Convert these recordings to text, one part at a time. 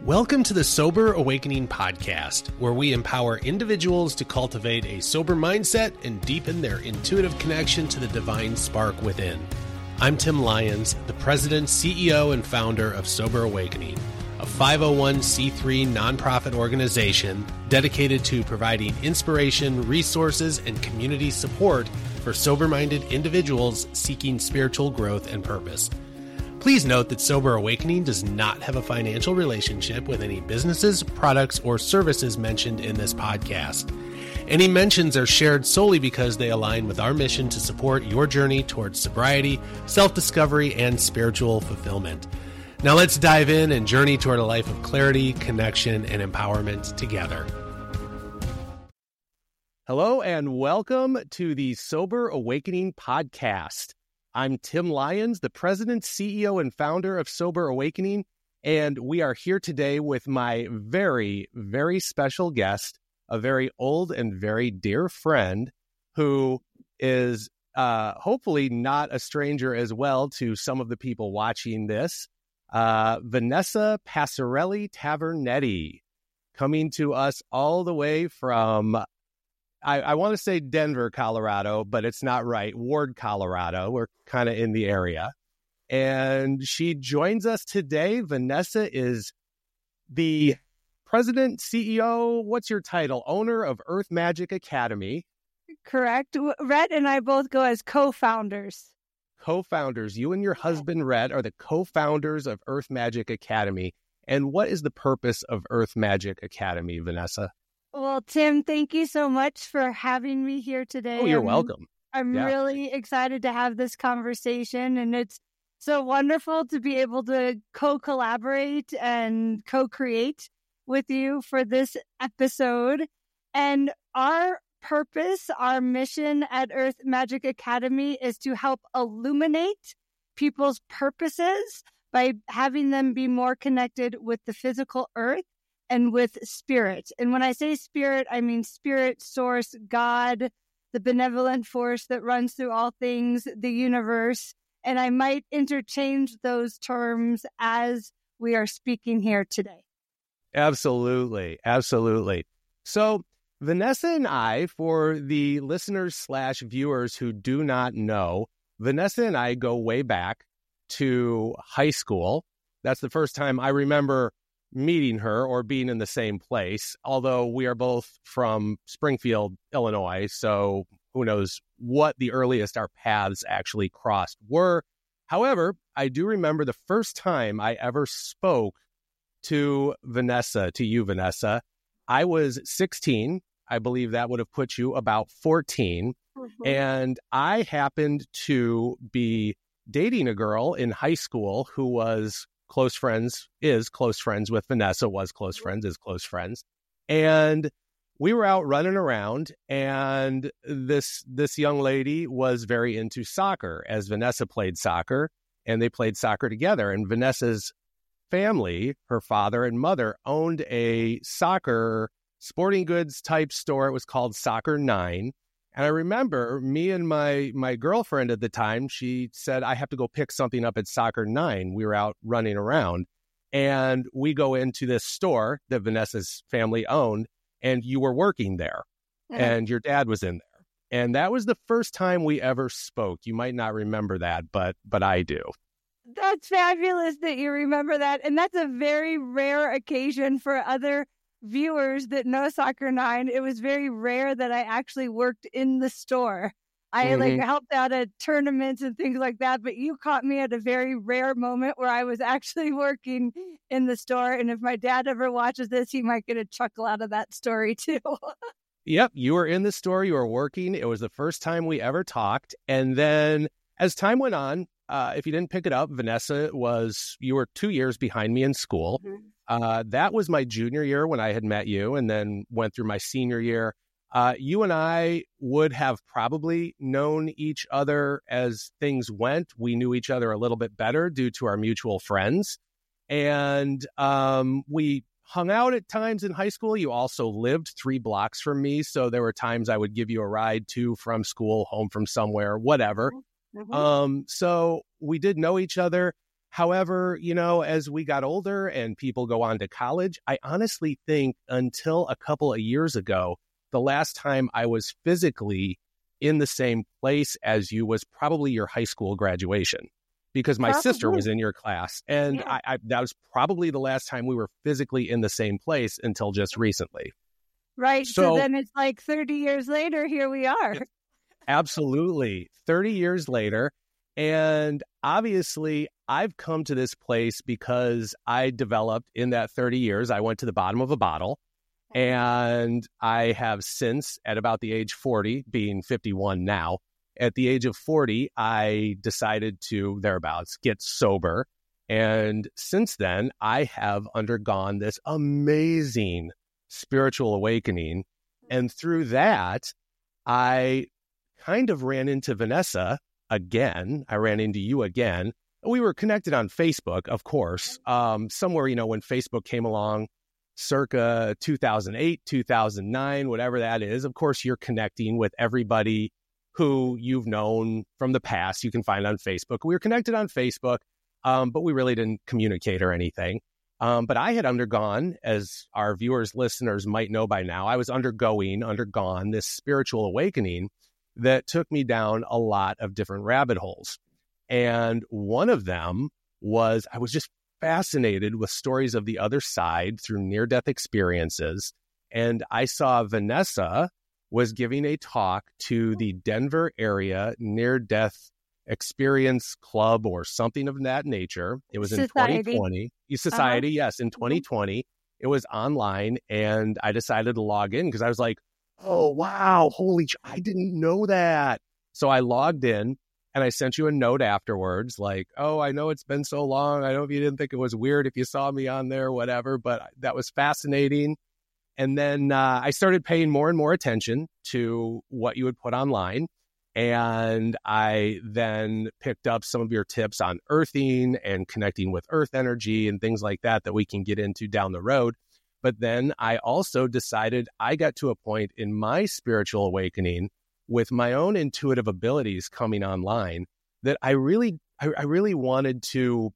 Welcome to the Sober Awakening podcast, where we empower individuals to cultivate a sober mindset and deepen their intuitive connection to the divine spark within. I'm Tim Lyons, the president, CEO, and founder of Sober Awakening, a 501c3 nonprofit organization dedicated to providing inspiration, resources, and community support for sober-minded individuals seeking spiritual growth and purpose. Please note that Sober Awakening does not have a financial relationship with any businesses, products, or services mentioned in this podcast. Any mentions are shared solely because they align with our mission to support your journey towards sobriety, self-discovery, and spiritual fulfillment. Now let's dive in and journey toward a life of clarity, connection, and empowerment together. Hello and welcome to the Sober Awakening podcast. I'm Tim Lyons, the president, CEO, and founder of Sober Awakening, and we are here today with my very, very special guest, a very old and very dear friend who is hopefully not a stranger as well to some of the people watching this, Vanessa Passarelli Tavernetti, coming to us all the way from I want to say Denver, Colorado, but it's not right. Ward, Colorado. We're kind of in the area. And she joins us today. Vanessa is the president, CEO, what's your title? Owner of Earth Magic Academy. Correct. Rhett and I both go as co-founders. Co-founders. You and your husband, Rhett, are the co-founders of Earth Magic Academy. And what is the purpose of Earth Magic Academy, Vanessa? Well, Tim, thank you so much for having me here today. Oh, you're welcome. I'm really excited to have this conversation, and it's so wonderful to be able to co-collaborate and co-create with you for this episode. And our purpose, our mission at Earth Magic Academy is to help illuminate people's purposes by having them be more connected with the physical earth and with spirit. And when I say spirit, I mean spirit, source, God, the benevolent force that runs through all things, the universe. And I might interchange those terms as we are speaking here today. Absolutely. Absolutely. So Vanessa and I, for the listeners/viewers who do not know, Vanessa and I go way back to high school. That's the first time I remember meeting her or being in the same place, although we are both from Springfield, Illinois, so who knows what the earliest our paths actually crossed were. However, I do remember the first time I ever spoke to you, Vanessa. I was 16. I believe that would have put you about 14. Mm-hmm. And I happened to be dating a girl in high school who was close friends with Vanessa, is close friends. And we were out running around, and this young lady was very into soccer, as Vanessa played soccer, and they played soccer together. And Vanessa's family, her father and mother, owned a soccer sporting goods type store. It was called Soccer 9. And I remember me and my girlfriend at the time, she said, I have to go pick something up at Soccer 9. We were out running around, and we go into this store that Vanessa's family owned, and you were working there, and your dad was in there. And that was the first time we ever spoke. You might not remember that, but I do. That's fabulous that you remember that. And that's a very rare occasion for other viewers that know Soccer 9. It was very rare that I actually worked in the store. I helped out at tournaments and things like that, but you caught me at a very rare moment where I was actually working in the store. And if my dad ever watches this, he might get a chuckle out of that story too. Yep, you were in the store, you were working. It was the first time we ever talked. And then as time went on, if you didn't pick it up, Vanessa, you were 2 years behind me in school. Mm-hmm. That was my junior year when I had met you, and then went through my senior year. You and I would have probably known each other as things went. We knew each other a little bit better due to our mutual friends. And we hung out at times in high school. You also lived 3 blocks from me. So there were times I would give you a ride to from school, home from somewhere, whatever. Mm-hmm. So we did know each other. However, as we got older and people go on to college, I honestly think until a couple of years ago, the last time I was physically in the same place as you was probably your high school graduation, because my sister was in your class. And I that was probably the last time we were physically in the same place until just recently. Right. So then it's like 30 years later, here we are. Absolutely. 30 years later. And obviously, I've come to this place because I developed in that 30 years, I went to the bottom of a bottle. And I have since, at about the age 40, being 51 now, at the age of 40, I decided to, thereabouts, get sober. And since then, I have undergone this amazing spiritual awakening. And through that, I kind of ran into Vanessa again. I ran into you again. We were connected on Facebook, of course, somewhere, when Facebook came along, circa 2008, 2009, whatever that is. Of course, you're connecting with everybody who you've known from the past. You can find on Facebook. We were connected on Facebook, but we really didn't communicate or anything. But I had undergone, as our viewers, listeners might know by now, I was undergone this spiritual awakening that took me down a lot of different rabbit holes. And one of them was I was just fascinated with stories of the other side through near-death experiences. And I saw Vanessa was giving a talk to the Denver area near-death experience club or something of that nature. It was in 2020. Society, yes, in 2020. It was online, and I decided to log in because I was like, oh, wow, I didn't know that. So I logged in, and I sent you a note afterwards like, oh, I know it's been so long. I know if you didn't think it was weird if you saw me on there, whatever, but that was fascinating. And then I started paying more and more attention to what you would put online. And I then picked up some of your tips on earthing and connecting with earth energy and things like that we can get into down the road. But then I also decided I got to a point in my spiritual awakening with my own intuitive abilities coming online that I really wanted to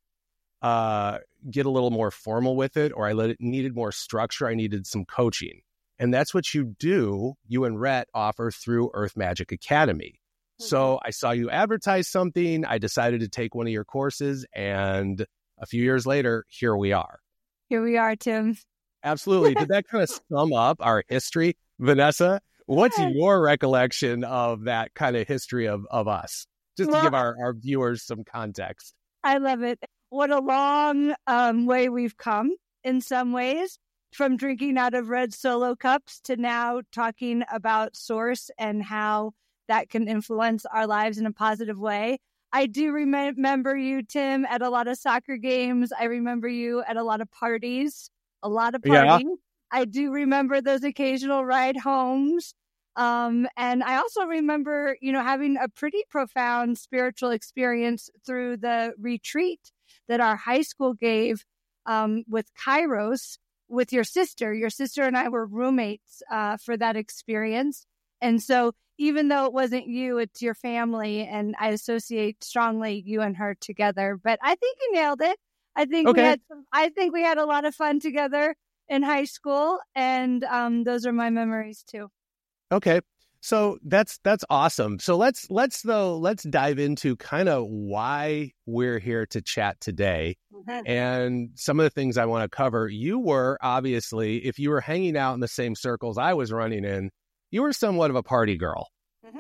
get a little more formal with it, or I needed more structure. I needed some coaching. And that's what you do. You and Rhett offer through Earth Magic Academy. So I saw you advertise something. I decided to take one of your courses. And a few years later, here we are. Here we are, Tim. Absolutely. Did that kind of sum up our history? Vanessa, what's your recollection of that kind of history of us? Just to give our viewers some context. I love it. What a long way we've come in some ways, from drinking out of red Solo cups to now talking about source and how that can influence our lives in a positive way. I do remember you, Tim, at a lot of soccer games. I remember you at a lot of parties. Yeah. I do remember those occasional ride homes. And I also remember, having a pretty profound spiritual experience through the retreat that our high school gave with Kairos with your sister. Your sister and I were roommates for that experience. And so even though it wasn't you, it's your family, and I associate strongly you and her together. But I think you nailed it. I think we had a lot of fun together in high school, and those are my memories too. Okay. So that's awesome. So let's dive into kind of why we're here to chat today. And some of the things I want to cover. You were obviously, if you were hanging out in the same circles I was running in, you were somewhat of a party girl.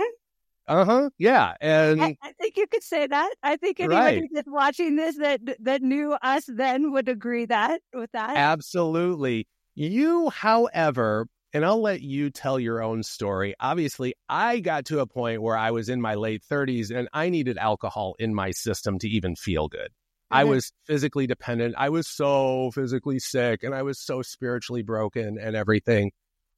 Yeah. And I think you could say that. I think anybody that's watching this that knew us then would agree with that. Absolutely. You, however, and I'll let you tell your own story. Obviously, I got to a point where I was in my late 30s and I needed alcohol in my system to even feel good. I was physically dependent. I was so physically sick, and I was so spiritually broken and everything.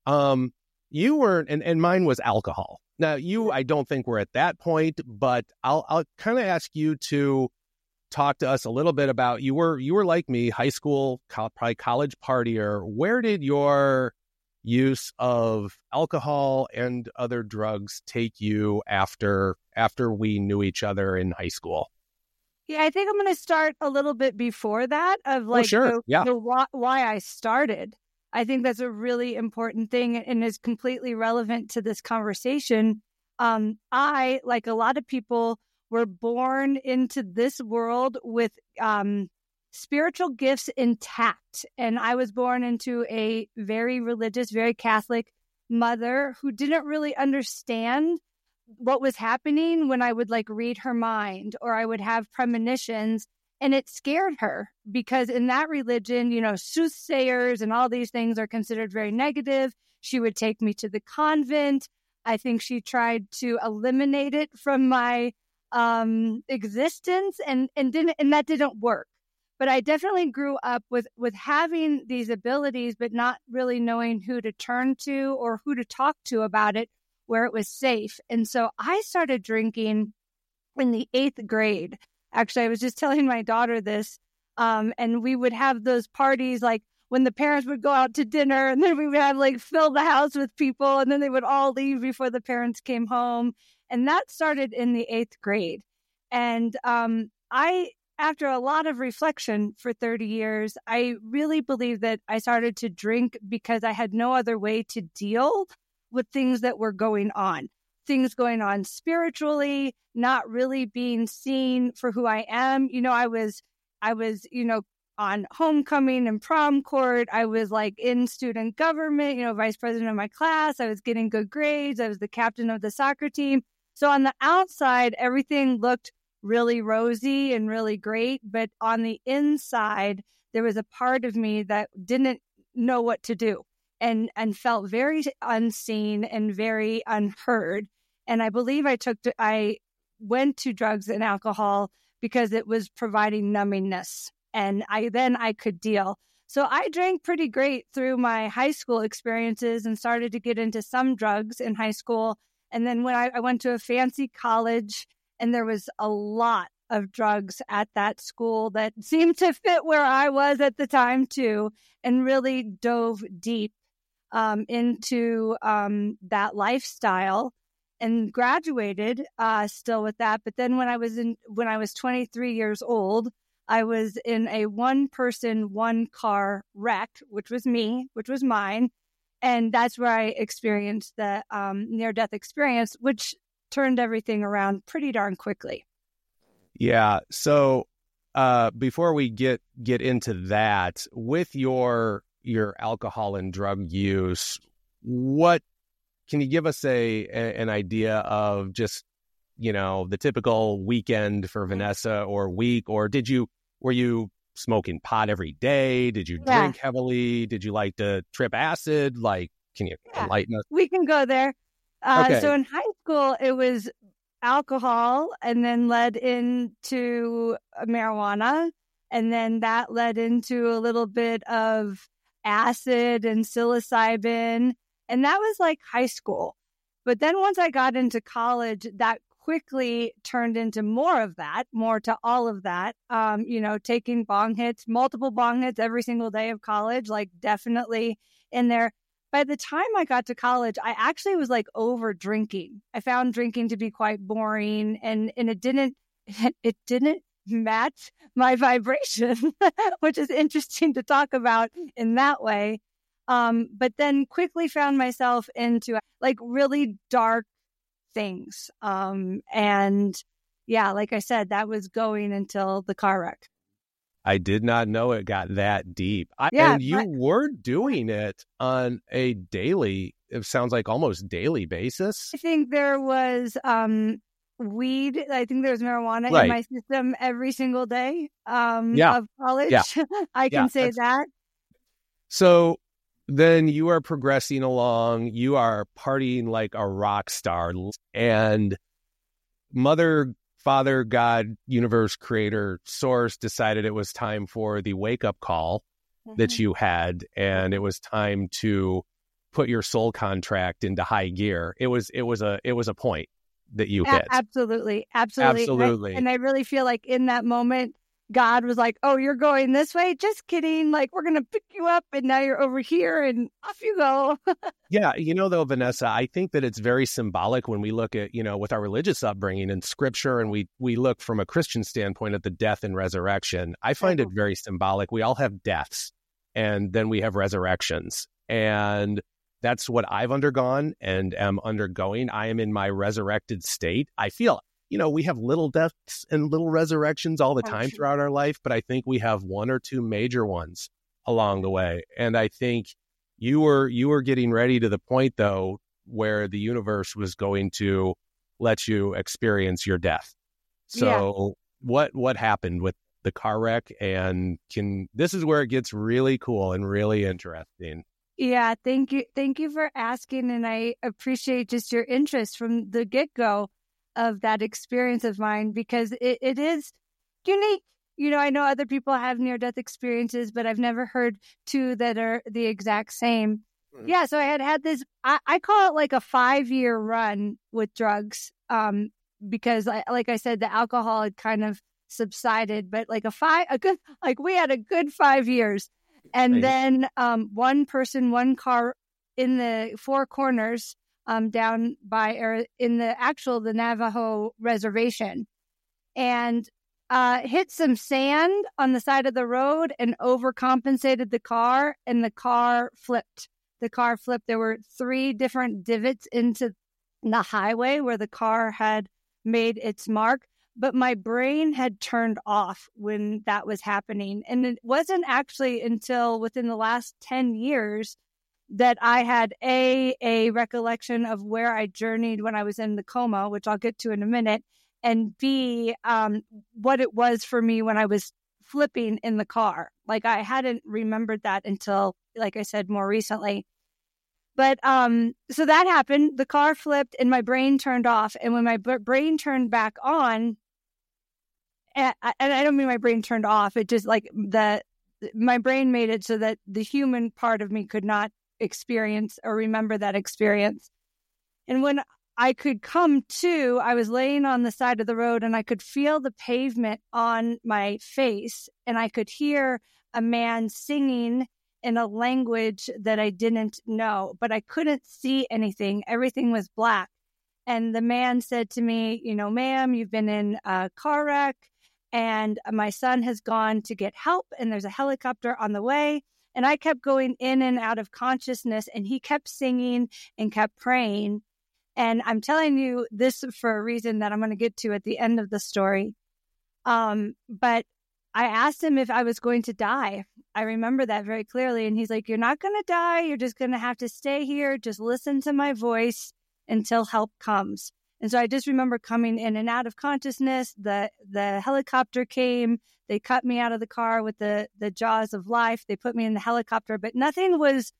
You weren't, and mine was alcohol. Now, I don't think we're at that point, but I'll kind of ask you to talk to us a little bit about, you were like me, high school, probably college partier. Where did your use of alcohol and other drugs take you after we knew each other in high school? Yeah, I think I'm going to start a little bit before that of Oh, sure. Yeah. the why I started. I think that's a really important thing and is completely relevant to this conversation. I, like a lot of people, were born into this world with spiritual gifts intact. And I was born into a very religious, very Catholic mother who didn't really understand what was happening when I would like read her mind or I would have premonitions. And it scared her because in that religion, soothsayers and all these things are considered very negative. She would take me to the convent. I think she tried to eliminate it from my existence and that didn't work. But I definitely grew up with having these abilities, but not really knowing who to turn to or who to talk to about it, where it was safe. And so I started drinking in the 8th grade. Actually, I was just telling my daughter this, and we would have those parties like when the parents would go out to dinner and then we would have like fill the house with people and then they would all leave before the parents came home. And that started in the 8th grade. And after a lot of reflection for 30 years, I really believe that I started to drink because I had no other way to deal with things that were going on spiritually, not really being seen for who I am. I was, on homecoming and prom court. I was like in student government, vice president of my class. I was getting good grades. I was the captain of the soccer team. So on the outside, everything looked really rosy and really great. But on the inside, there was a part of me that didn't know what to do and felt very unseen and very unheard. And I believe I went to drugs and alcohol because it was providing numbingness. And I could deal. So I drank pretty great through my high school experiences and started to get into some drugs in high school. And then when I went to a fancy college and there was a lot of drugs at that school that seemed to fit where I was at the time too, and really dove deep into that lifestyle and graduated still with that. But then when I was 23 years old, I was in a 1-person, 1-car wreck, which was mine. And that's where I experienced the near-death experience, which turned everything around pretty darn quickly. Yeah. So before we get into that, with your alcohol and drug use, what can you give us an idea of just, the typical weekend for Vanessa or week, or were you smoking pot every day? Did you drink heavily? Did you like to trip acid? Like, can you enlighten us? We can go there. Okay. So in high school, it was alcohol and then led into marijuana. And then that led into a little bit of acid and psilocybin. And that was like high school. But then once I got into college, that quickly turned into more to all of that. Taking multiple bong hits every single day of college, like definitely in there. By the time I got to college, I actually was like over drinking. I found drinking to be quite boring and it didn't match my vibration, which is interesting to talk about in that way. But then quickly found myself into like really dark things. And yeah, like I said, that was going until the car wreck. I did not know it got that deep. And you were doing it on a daily, it sounds like almost daily basis. I think there was weed. I think there was marijuana in my system every single day of college. Yeah. I can say that. So then you are progressing along. You are partying like a rock star. And Mother, Father, God, universe, creator, source decided it was time for the wake-up call that you had, and it was time to put your soul contract into high gear. It was a point that you hit. Absolutely. And I really feel like in that moment, God was like, oh, you're going this way? Just kidding. Like, we're going to pick you up and now you're over here and off you go. Yeah. Though, Vanessa, I think that it's very symbolic when we look at, with our religious upbringing and scripture, and we look from a Christian standpoint at the death and resurrection. I find it very symbolic. We all have deaths and then we have resurrections. And that's what I've undergone and am undergoing. I am in my resurrected state. I feel we have little deaths and little resurrections all the time throughout our life, but I think we have one or two major ones along the way. And I think you were getting ready to the point, though, where the universe was going to let you experience your death. So what happened with the car wreck? And this is where it gets really cool and really interesting. Yeah, thank you. Thank you for asking. And I appreciate just your interest from the get-go of that experience of mine, because it is unique. I know other people have near-death experiences, but I've never heard two that are the exact same. Mm-hmm. Yeah, so I had this, I call it like a 5-year run with drugs, because like I said, the alcohol had kind of subsided, but like we had a good 5 years. And nice. Then one person, one car in the Four Corners, down by the Navajo reservation, and hit some sand on the side of the road and overcompensated the car, and the car flipped. There were 3 different divots into the highway where the car had made its mark, but my brain had turned off when that was happening. And it wasn't actually until within the last 10 years that I had a recollection of where I journeyed when I was in the coma, which I'll get to in a minute, and B, what it was for me when I was flipping in the car. Like, I hadn't remembered that until, like I said, more recently. But so that happened. The car flipped and my brain turned off. And when my brain turned back on, and I don't mean my brain turned off, it just like my brain made it so that the human part of me could not experience or remember that experience. And when I could come to, I was laying on the side of the road and I could feel the pavement on my face, and I could hear a man singing in a language that I didn't know, but I couldn't see anything. Everything was black. And the man said to me, ma'am, you've been in a car wreck and my son has gone to get help and there's a helicopter on the way. And I kept going in and out of consciousness, and he kept singing and kept praying. And I'm telling you this for a reason that I'm going to get to at the end of the story. But I asked him if I was going to die. I remember that very clearly. And he's like, you're not going to die. You're just going to have to stay here. Just listen to my voice until help comes. And so I just remember coming in and out of consciousness. The helicopter came. They cut me out of the car with the jaws of life. They put me in the helicopter, but nothing was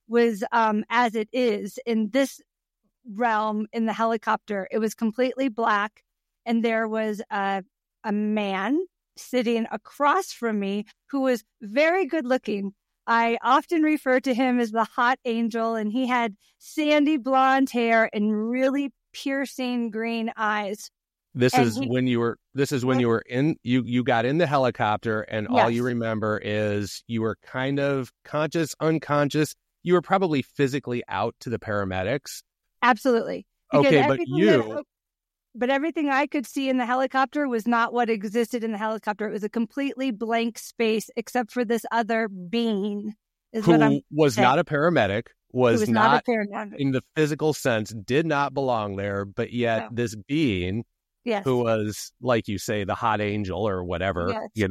as it is in this realm in the helicopter. It was completely black, and there was a man sitting across from me who was very good looking. I often refer to him as the hot angel, and he had sandy blonde hair and really piercing green eyes. This is when you were in, you got in the helicopter, and all you remember is you were kind of conscious, unconscious. You were probably physically out to the paramedics. Absolutely. Okay, but everything I could see in the helicopter was not what existed in the helicopter. It was a completely blank space except for this other being. Who was not a paramedic, was not a paramedic in the physical sense, did not belong there, but yet this being, who was, like you say, the hot angel or whatever,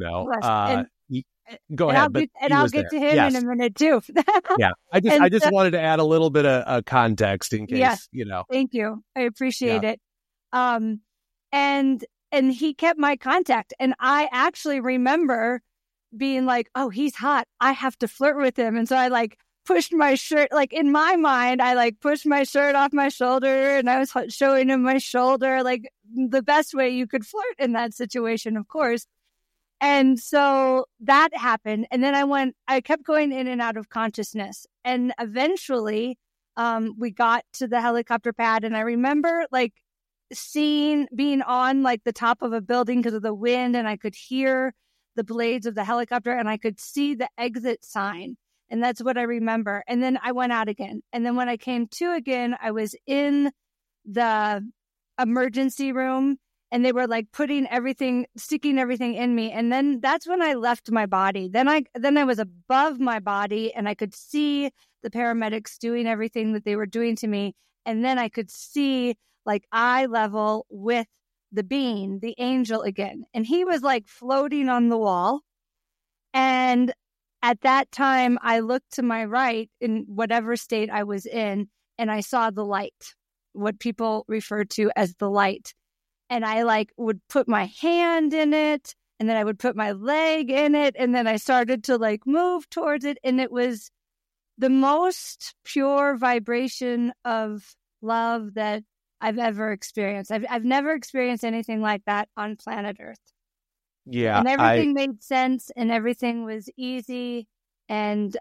go ahead. I'll get to him in a minute too. Yeah, I just wanted to add a little bit of context in case, Thank you. I appreciate it. And he kept my contact, and I actually remember being like, oh, he's hot. I have to flirt with him. And so I pushed my shirt, in my mind, I pushed my shirt off my shoulder, and I was showing him my shoulder, the best way you could flirt in that situation, of course. And so that happened. And then I kept going in and out of consciousness. And eventually, we got to the helicopter pad, and I remember being on the top of a building because of the wind, and I could hear the blades of the helicopter, and I could see the exit sign. And that's what I remember. And then I went out again. And then when I came to again, I was in the emergency room, and they were like sticking everything in me. And then that's when I left my body. Then I was above my body, and I could see the paramedics doing everything that they were doing to me. And then I could see like eye level with the being, the angel again. And he was like floating on the wall. And at that time, I looked to my right in whatever state I was in, and I saw the light, what people refer to as the light. And I like would put my hand in it, and then I would put my leg in it, and then I started to like move towards it. And it was the most pure vibration of love that I've ever experienced. I've never experienced anything like that on planet Earth. Yeah. And everything made sense, and everything was easy, and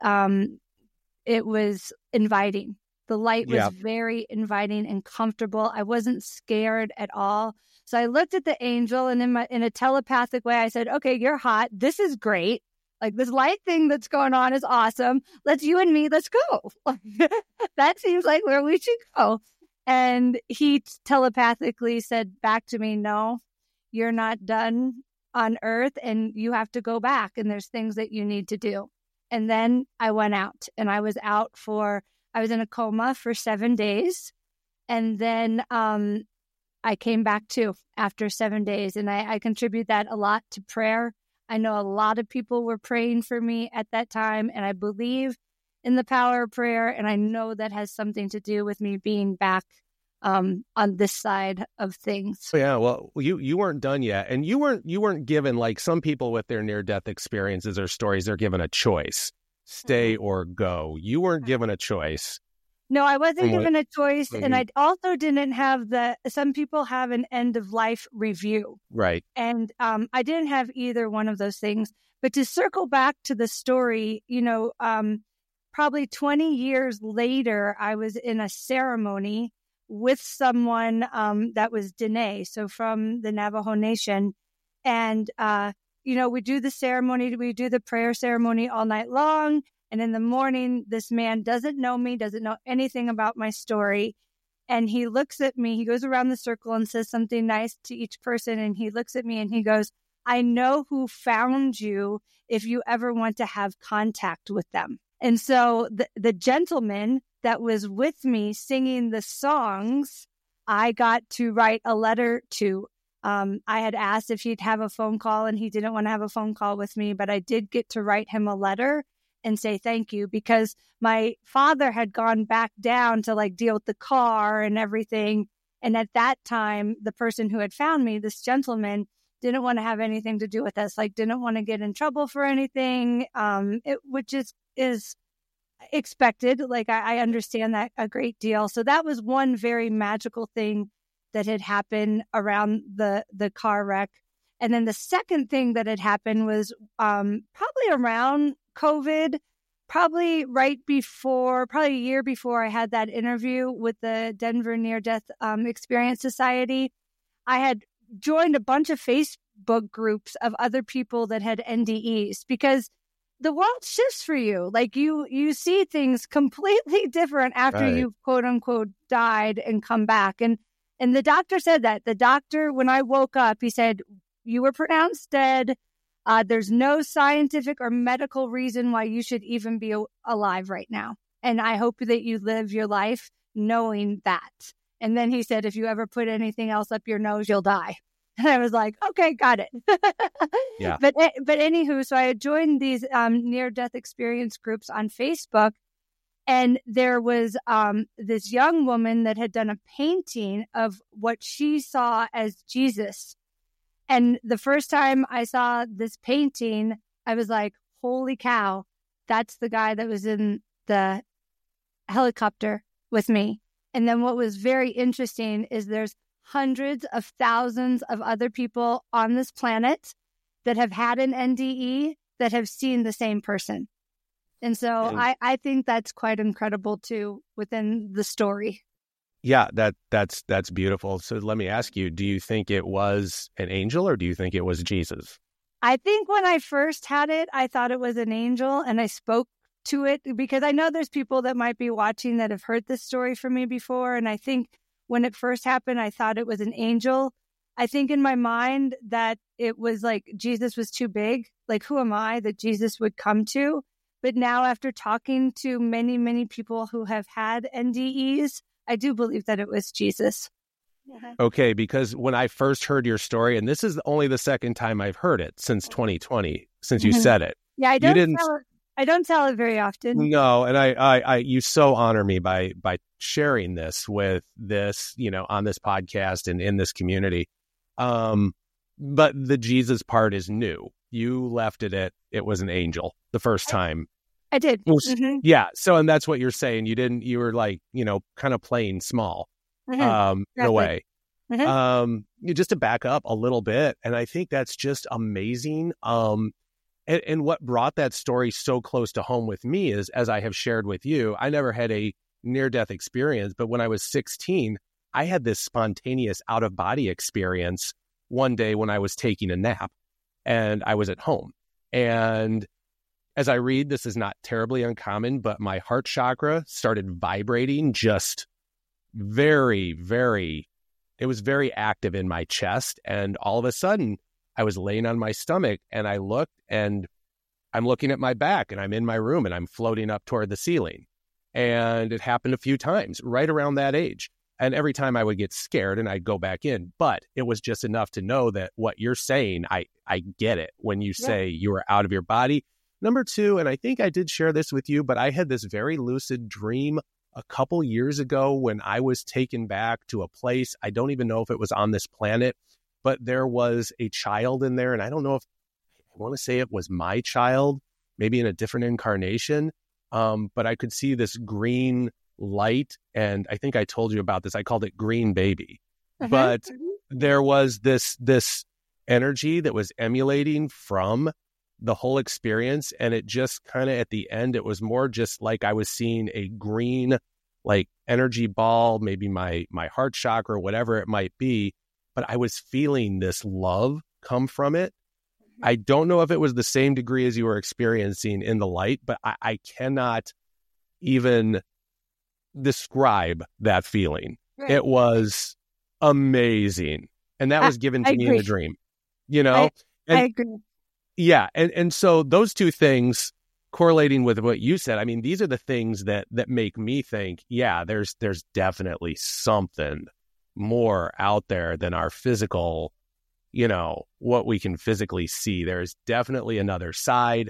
it was inviting. The light was very inviting and comfortable. I wasn't scared at all. So I looked at the angel, and in a telepathic way, I said, okay, you're hot. This is great. Like, this light thing that's going on is awesome. You and me, let's go. That seems like where we should go. And he telepathically said back to me, no, you're not done on Earth, and you have to go back, and there's things that you need to do. And then I went out, and I was in a coma for 7 days. And then I came back too after 7 days. And I contribute that a lot to prayer. I know a lot of people were praying for me at that time, and I believe in the power of prayer. And I know that has something to do with me being back on this side of things. Yeah, well, you weren't done yet, and you weren't given, like some people with their near-death experiences or stories, they're given a choice, stay or go. You weren't given a choice. No, I wasn't given a choice, and I also didn't have some people have an end of life review, right? And I didn't have either one of those things. But to circle back to the story, probably 20 years later, I was in a ceremony with someone that was Dene, so from the Navajo Nation. And, we do the ceremony, we do the prayer ceremony all night long. And in the morning, this man doesn't know me, doesn't know anything about my story. And he looks at me, he goes around the circle and says something nice to each person. And he looks at me and he goes, I know who found you if you ever want to have contact with them. And so the gentleman that was with me singing the songs, I got to write a letter to. I had asked if he'd have a phone call, and he didn't want to have a phone call with me, but I did get to write him a letter and say thank you, because my father had gone back down to like deal with the car and everything. And at that time, the person who had found me, this gentleman, didn't want to have anything to do with us, like didn't want to get in trouble for anything, which is expected. Like I understand that a great deal. So that was one very magical thing that had happened around the car wreck. And then the second thing that had happened was probably around COVID, probably a year before I had that interview with the Denver Near-Death Experience Society. I had joined a bunch of Facebook groups of other people that had NDEs, because the world shifts for you. Like you see things completely different after you've quote unquote died and come back. And the doctor said that. The doctor, when I woke up, he said, you were pronounced dead. There's no scientific or medical reason why you should even be alive right now. And I hope that you live your life knowing that. And then he said, if you ever put anything else up your nose, you'll die. And I was like, okay, got it. Yeah. But anywho, so I had joined these near-death experience groups on Facebook. And there was this young woman that had done a painting of what she saw as Jesus. And the first time I saw this painting, I was like, holy cow, that's the guy that was in the helicopter with me. And then what was very interesting is there's hundreds of thousands of other people on this planet that have had an NDE that have seen the same person. And so I think that's quite incredible too within the story. Yeah, that's beautiful. So let me ask you, do you think it was an angel or do you think it was Jesus? I think when I first had it, I thought it was an angel, and I spoke to it because I know there's people that might be watching that have heard this story from me before. And I think when it first happened, I thought it was an angel. I think in my mind that it was like Jesus was too big. Like, who am I that Jesus would come to? But now after talking to many, many people who have had NDEs, I do believe that it was Jesus. Okay, because when I first heard your story, and this is only the second time I've heard it since 2020, since you said it. Yeah, I don't tell it very often. No, and I you so honor me by sharing this with this, on this podcast and in this community. But the Jesus part is new. You left it was an angel the first time. I did. Yeah. So, and that's what you're saying. You were like, kind of playing small, in a way. Just to back up a little bit. And I think that's just amazing. And what brought that story so close to home with me is, as I have shared with you, I never had a near-death experience, but when I was 16, I had this spontaneous out-of-body experience one day when I was taking a nap, and I was at home. And as I read, this is not terribly uncommon, but my heart chakra started vibrating just very, very, it was very active in my chest, and all of a sudden, I was laying on my stomach and I looked and I'm looking at my back and I'm in my room and I'm floating up toward the ceiling. And it happened a few times right around that age. And every time I would get scared and I'd go back in. But it was just enough to know that what you're saying, I get it when you say you were out of your body. Number two, and I think I did share this with you, but I had this very lucid dream a couple years ago when I was taken back to a place. I don't even know if it was on this planet, but there was a child in there. And I don't know if I want to say it was my child, maybe in a different incarnation. But I could see this green light. And I think I told you about this. I called it Green Baby. But there was this energy that was emulating from the whole experience. And it just kind of at the end, it was more just like I was seeing a green, like energy ball, maybe my heart chakra, whatever it might be. But I was feeling this love come from it. I don't know if it was the same degree as you were experiencing in the light, but I cannot even describe that feeling. Right. It was amazing. And that was given to me in a dream, I agree. Yeah. And so those two things correlating with what you said, I mean, these are the things that make me think, yeah, there's definitely something more out there than our physical, what we can physically see. There's definitely another side.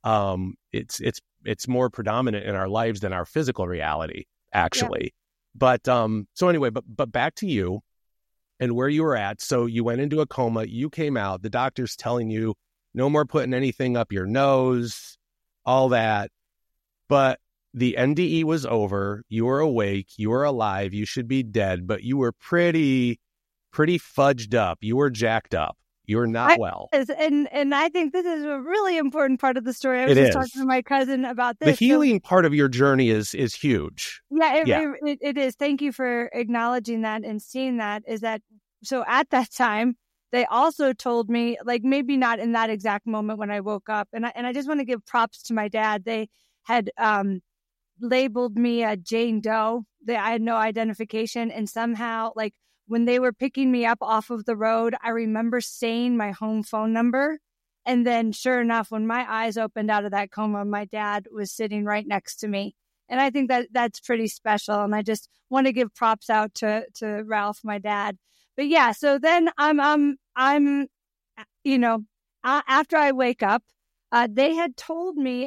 It's more predominant in our lives than our physical reality, actually. Yeah. But so anyway, but back to you and where you were at. So you went into a coma, you came out, the doctor's telling you no more putting anything up your nose, all that. But the NDE was over. You were awake. You were alive. You should be dead, but you were pretty fudged up. You were jacked up. You were not well. And I think this is a really important part of the story. I was just talking to my cousin about this. The healing part of your journey is huge. Yeah, it is. Thank you for acknowledging that and seeing that. So at that time, they also told me, like, maybe not in that exact moment when I woke up. And I just want to give props to my dad. They had labeled me a Jane Doe. I had no identification. And somehow, like, when they were picking me up off of the road, I remember saying my home phone number. And then sure enough, when my eyes opened out of that coma, my dad was sitting right next to me. And I think that's pretty special. And I just want to give props out to Ralph, my dad. But yeah, so then I'm after I wake up, they had told me,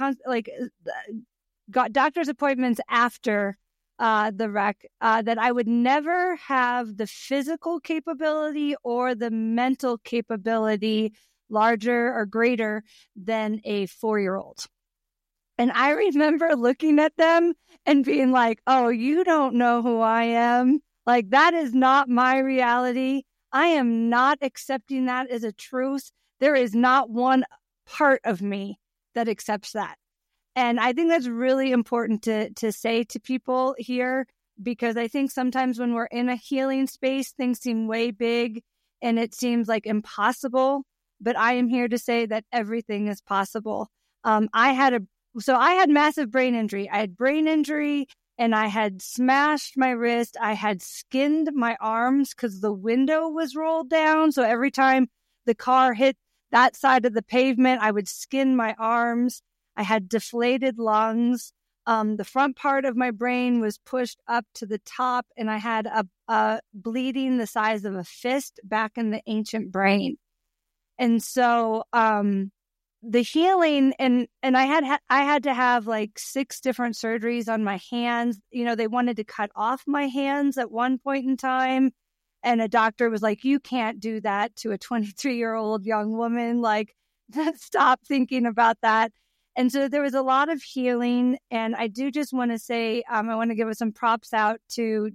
got doctor's appointments after the wreck, that I would never have the physical capability or the mental capability larger or greater than a 4-year-old. And I remember looking at them and being like, oh, you don't know who I am. Like, that is not my reality. I am not accepting that as a truth. There is not one part of me that accepts that. And I think that's really important to say to people here, because I think sometimes when we're in a healing space, things seem way big and it seems like impossible. but I am here to say that everything is possible. I had massive brain injury. I had brain injury and I had smashed my wrist. I had skinned my arms because the window was rolled down. So every time the car hit that side of the pavement, I would skin my arms. I had deflated lungs. The front part of my brain was pushed up to the top, and I had a bleeding the size of a fist back in the ancient brain. And so the healing, and I had to have like 6 different surgeries on my hands. You know, they wanted to cut off my hands at one point in time. And a doctor was like, you can't do that to a 23-year-old young woman. Like, stop thinking about that. And so there was a lot of healing. And I do just want to say, I want to give some props out to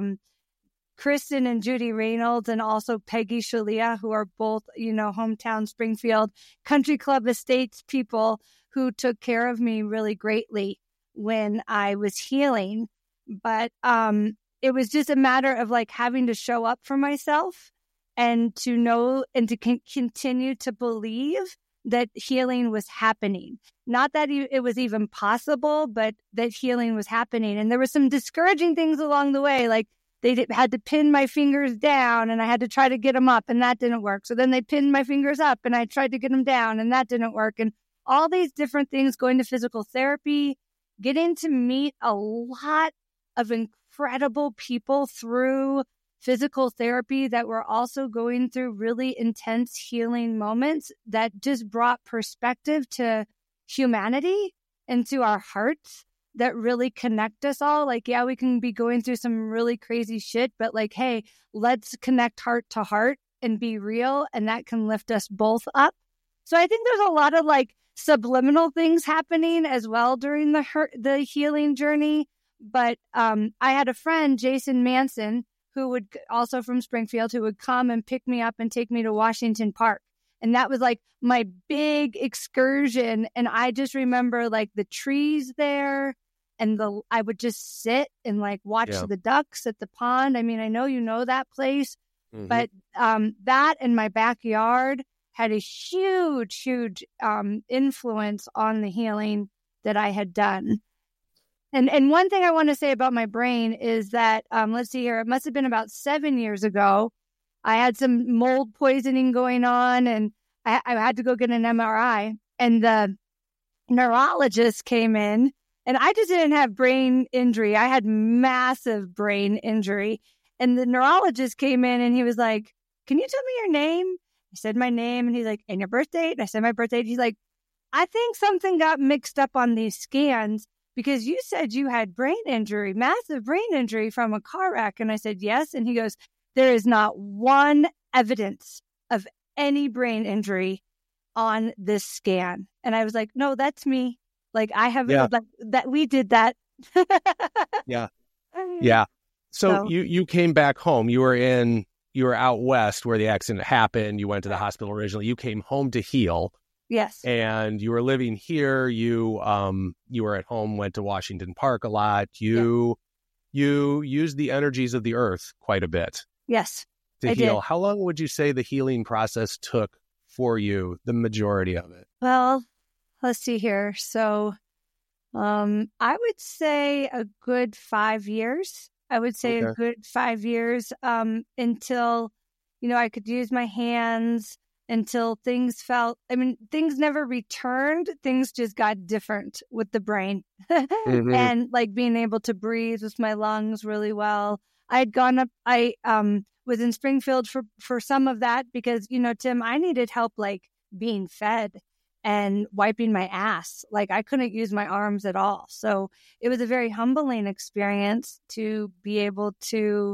Kristen and Judy Reynolds and also Peggy Shalia, who are both, hometown Springfield Country Club Estates people who took care of me really greatly when I was healing. But it was just a matter of like having to show up for myself and to know and to continue to believe that healing was happening. Not that it was even possible, but that healing was happening. And there were some discouraging things along the way. Like they had to pin my fingers down and I had to try to get them up and that didn't work. So then they pinned my fingers up and I tried to get them down and that didn't work. And all these different things, going to physical therapy, getting to meet a lot of incredible people through physical therapy that were also going through really intense healing moments that just brought perspective to humanity and to our hearts that really connect us all. Like, yeah, we can be going through some really crazy shit, but like, hey, let's connect heart to heart and be real. And that can lift us both up. So I think there's a lot of like subliminal things happening as well during the healing journey. But I had a friend, Jason Manson, who would also from Springfield, who would come and pick me up and take me to Washington Park. And that was like my big excursion. And I just remember like the trees there and I would just sit and like watch the ducks at the pond. I mean, I know you know that place, but that and my backyard had a huge, huge influence on the healing that I had done. And one thing I want to say about my brain is that, let's see here, it must have been about 7 years ago. I had some mold poisoning going on and I had to go get an MRI. And the neurologist came in and I just didn't have brain injury. I had massive brain injury. And the neurologist came in and he was like, can you tell me your name? I said my name and he's like, and your birth date? And I said my birth date. He's like, I think something got mixed up on these scans, because you said you had brain injury, massive brain injury from a car wreck. And I said, yes. And he goes, there is not one evidence of any brain injury on this scan. And I was like, no, that's me. Like I have like that. We did that. Yeah. So you came back home. You were out west where the accident happened. You went to the hospital originally. You came home to heal. Yes. And you were living here. You were at home, went to Washington Park a lot. You used the energies of the earth quite a bit. Yes. To heal. Did. How long would you say the healing process took for you, the majority of it? Well, let's see here. So I would say a good 5 years. A good 5 years until, I could use my hands, until things things never returned. Things just got different with the brain and like being able to breathe with my lungs really well. I had gone up, I was in Springfield for some of that because, Tim, I needed help like being fed and wiping my ass. Like I couldn't use my arms at all. So it was a very humbling experience to be able to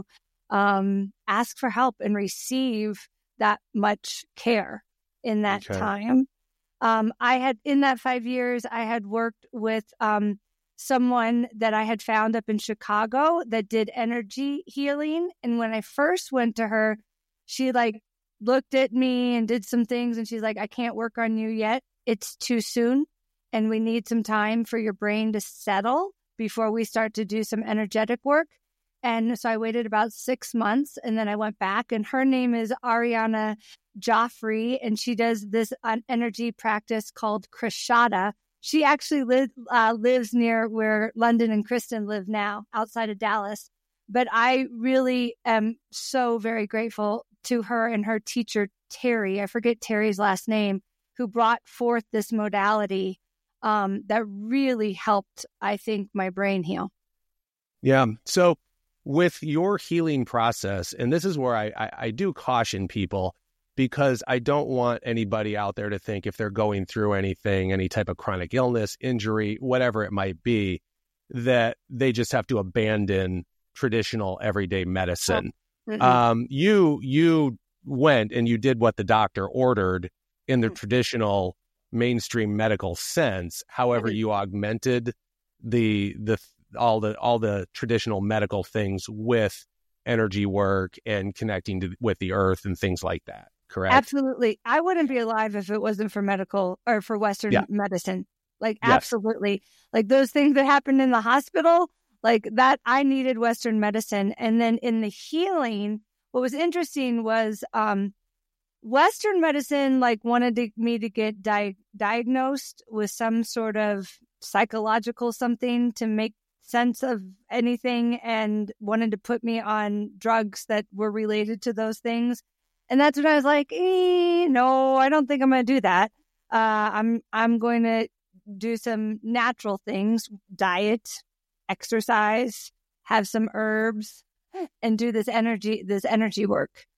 ask for help and receive that much care in that time. I had, in that 5 years, I had worked with someone that I had found up in Chicago that did energy healing. And when I first went to her, she like looked at me and did some things. And she's like, I can't work on you yet. It's too soon. And we need some time for your brain to settle before we start to do some energetic work. And so I waited about 6 months and then I went back, and her name is Ariana Joffrey, and she does this energy practice called Krishada. She actually lives near where London and Kristen live now, outside of Dallas. But I really am so very grateful to her and her teacher, Terry. I forget Terry's last name, who brought forth this modality that really helped, I think, my brain heal. Yeah. So with your healing process, and this is where I do caution people, because I don't want anybody out there to think if they're going through anything, any type of chronic illness, injury, whatever it might be, that they just have to abandon traditional everyday medicine. You went and you did what the doctor ordered in the traditional mainstream medical sense. However, you augmented all the traditional medical things with energy work and connecting with the earth and things like that. Correct? Absolutely. I wouldn't be alive if it wasn't for medical or for Western medicine. Like, absolutely. Like those things that happened in the hospital, like that, I needed Western medicine. And then in the healing, what was interesting was Western medicine like wanted me to get diagnosed with some sort of psychological something to make sense of anything, and wanted to put me on drugs that were related to those things. And that's when I was like, no, I don't think I'm going to do that. I'm going to do some natural things, diet, exercise, have some herbs, and do this energy work.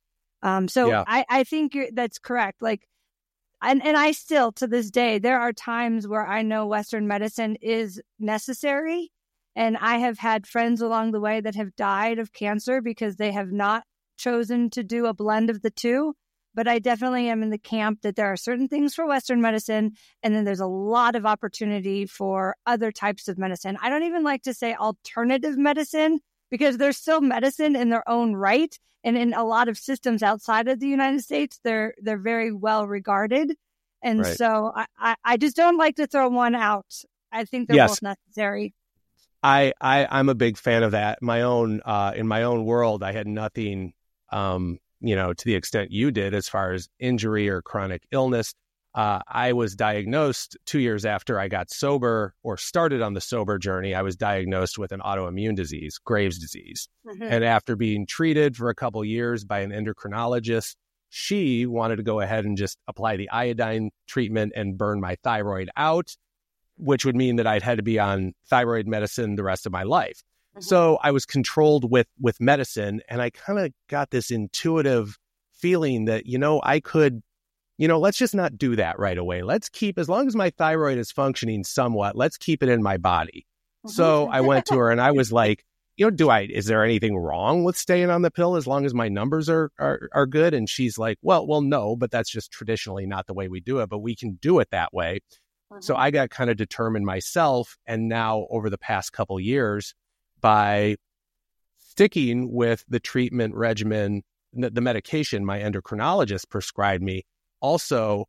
I think that's correct. Like, and I still, to this day, there are times where I know Western medicine is necessary. And I have had friends along the way that have died of cancer because they have not chosen to do a blend of the two. But I definitely am in the camp that there are certain things for Western medicine, and then there's a lot of opportunity for other types of medicine. I don't even like to say alternative medicine, because they're still medicine in their own right. And in a lot of systems outside of the United States, they're very well regarded. And so I just don't like to throw one out. I think they're both necessary. I'm a big fan of that. In my own world, I had nothing, to the extent you did as far as injury or chronic illness. I was diagnosed 2 years after I got sober or started on the sober journey. I was diagnosed with an autoimmune disease, Graves' disease. And after being treated for a couple years by an endocrinologist, she wanted to go ahead and just apply the iodine treatment and burn my thyroid out, which would mean that I'd had to be on thyroid medicine the rest of my life. So I was controlled with medicine, and I kind of got this intuitive feeling that, I could, let's just not do that right away. Let's keep, as long as my thyroid is functioning somewhat, let's keep it in my body. So I went to her and I was like, is there anything wrong with staying on the pill as long as my numbers are good? And she's like, well, no, but that's just traditionally not the way we do it, but we can do it that way. So I got kind of determined myself. And now over the past couple years, by sticking with the treatment regimen, the medication my endocrinologist prescribed me, also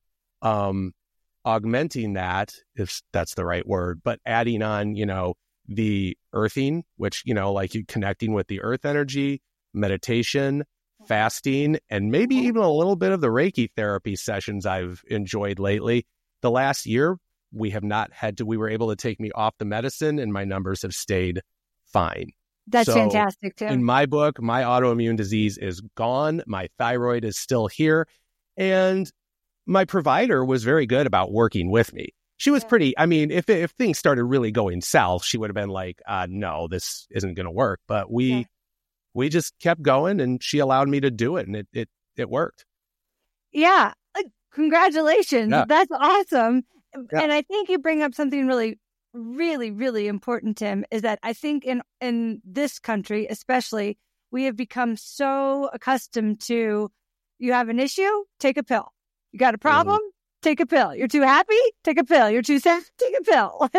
augmenting that, if that's the right word, but adding on, the earthing, which, like you connecting with the earth energy, meditation, fasting, and maybe even a little bit of the Reiki therapy sessions I've enjoyed lately. The last year, we were able to take me off the medicine, and my numbers have stayed fine. That's fantastic too. In my book, my autoimmune disease is gone. My thyroid is still here. And my provider was very good about working with me. She was pretty, if things started really going south, she would have been like, no, this isn't going to work. But we just kept going, and she allowed me to do it, and it worked. Yeah. Congratulations. Yeah. That's awesome. Yeah. And I think you bring up something really, really, really important, Tim, is that I think in this country, especially, we have become so accustomed to, you have an issue, take a pill. You got a problem, take a pill. You're too happy, take a pill. You're too sad, take a pill.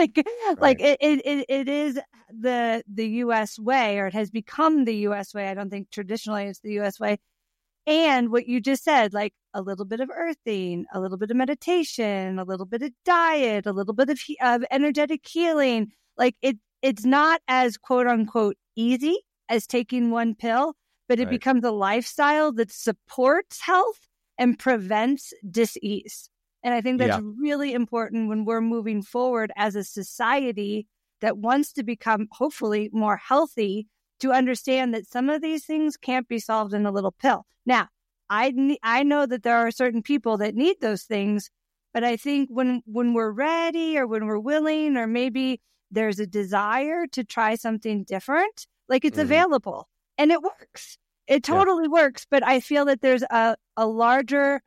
It is the U.S. way, or it has become the U.S. way. I don't think traditionally it's the U.S. way. And what you just said, like a little bit of earthing, a little bit of meditation, a little bit of diet, a little bit of energetic healing. Like it's not as quote unquote easy as taking one pill, but it becomes a lifestyle that supports health and prevents dis-ease. And I think that's really important when we're moving forward as a society that wants to become hopefully more healthy, to understand that some of these things can't be solved in a little pill. Now, I know that there are certain people that need those things, but I think when we're ready, or when we're willing, or maybe there's a desire to try something different, like it's available and it works. It totally works. But I feel that there's a larger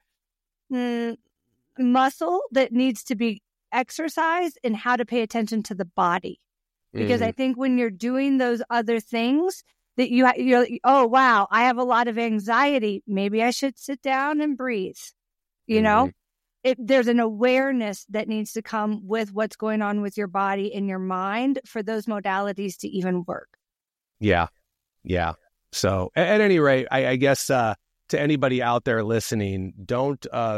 muscle that needs to be exercised in how to pay attention to the body. Because I think when you're doing those other things that you're, oh, wow, I have a lot of anxiety. Maybe I should sit down and breathe. You know, there's an awareness that needs to come with what's going on with your body and your mind for those modalities to even work. Yeah. Yeah. So at any rate, I guess to anybody out there listening, don't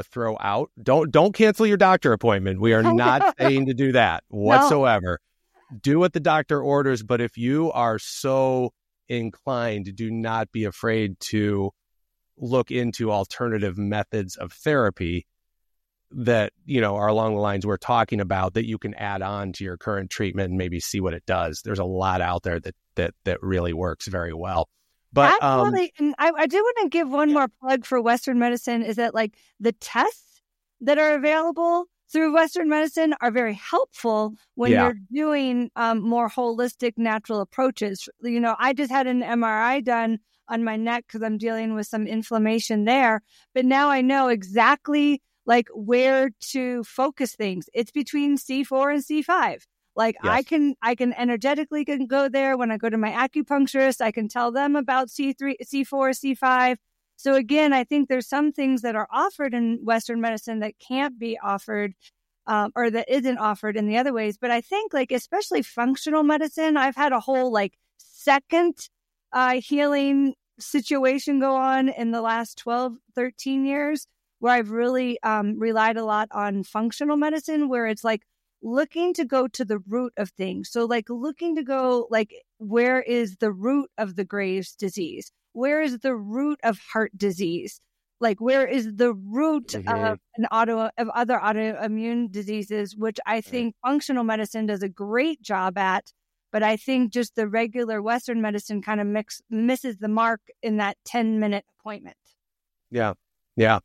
don't cancel your doctor appointment. We are not saying to do that whatsoever. No. Do what the doctor orders, but if you are so inclined, do not be afraid to look into alternative methods of therapy that, you know, are along the lines we're talking about, that you can add on to your current treatment and maybe see what it does. There's a lot out there that really works very well. But absolutely. And I do want to give one more plug for Western medicine, is that like the tests that are available through Western medicine are very helpful when you're doing more holistic natural approaches. You know, I just had an MRI done on my neck because I'm dealing with some inflammation there. But now I know exactly like where to focus things. It's between C4 and C5. Like I can energetically go there. When I go to my acupuncturist, I can tell them about C3, C4, C5. So again, I think there's some things that are offered in Western medicine that can't be offered or that isn't offered in the other ways. But I think like especially functional medicine, I've had a whole like second healing situation go on in the last 12, 13 years where I've really relied a lot on functional medicine, where it's like looking to go to the root of things. So like looking to go like, where is the root of the Graves' disease? Where is the root of heart disease? Like, where is the root of other autoimmune diseases, which I think functional medicine does a great job at. But I think just the regular Western medicine kind of misses the mark in that 10-minute appointment. Yeah. Yeah.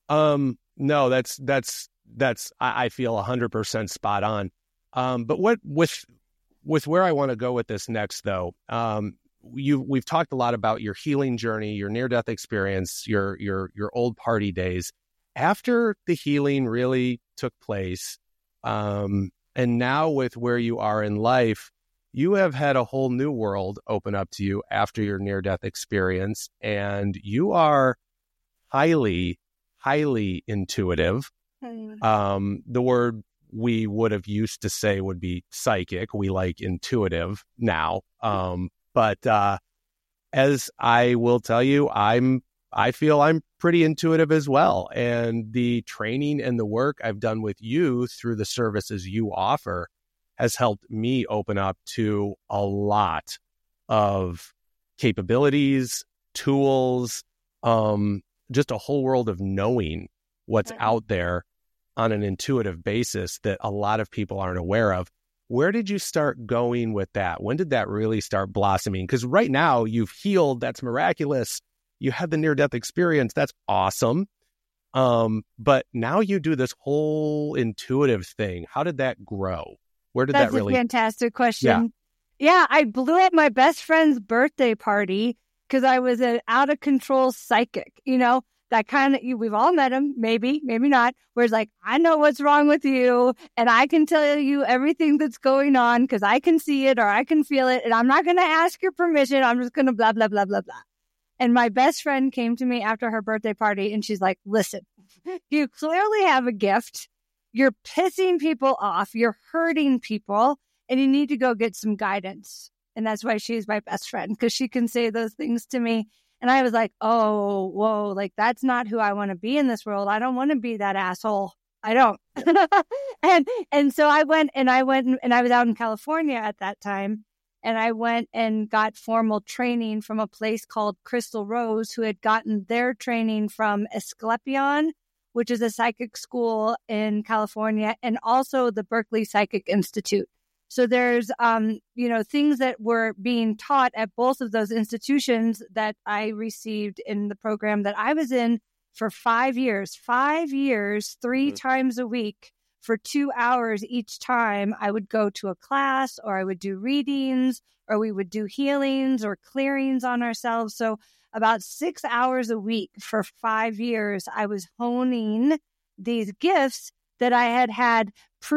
No, that's I feel 100% spot on. But what with where I want to go with this next, though, we've talked a lot about your healing journey, your near-death experience, your old party days. After the healing really took place, and now with where you are in life, you have had a whole new world open up to you after your near-death experience, and you are highly, highly intuitive. The word we would have used to say would be psychic. We like intuitive now. But as I will tell you, I feel I'm pretty intuitive as well. And the training and the work I've done with you through the services you offer has helped me open up to a lot of capabilities, tools, just a whole world of knowing what's out there on an intuitive basis that a lot of people aren't aware of. Where did you start going with that? When did that really start blossoming? Because right now you've healed. That's miraculous. You had the near-death experience. That's awesome. But now you do this whole intuitive thing. How did that grow? Where did that really... That's a fantastic question. Yeah, I blew up my best friend's birthday party because I was an out-of-control psychic, you know? That kind of, we've all met him, maybe not, where it's like, I know what's wrong with you, and I can tell you everything that's going on because I can see it or I can feel it, and I'm not going to ask your permission. I'm just going to blah, blah, blah, blah, blah. And my best friend came to me after her birthday party, and she's like, listen, you clearly have a gift. You're pissing people off. You're hurting people, and you need to go get some guidance. And that's why she's my best friend, because she can say those things to me. And I was like, oh, whoa, like that's not who I want to be in this world. I don't want to be that asshole. I don't. and so I went and I was out in California at that time. And I went and got formal training from a place called Crystal Rose, who had gotten their training from Asclepion, which is a psychic school in California, and also the Berkeley Psychic Institute. So there's, things that were being taught at both of those institutions that I received in the program that I was in for 5 years, 3 times a week. For 2 hours each time, I would go to a class, or I would do readings, or we would do healings or clearings on ourselves. So about 6 hours a week for 5 years, I was honing these gifts that I had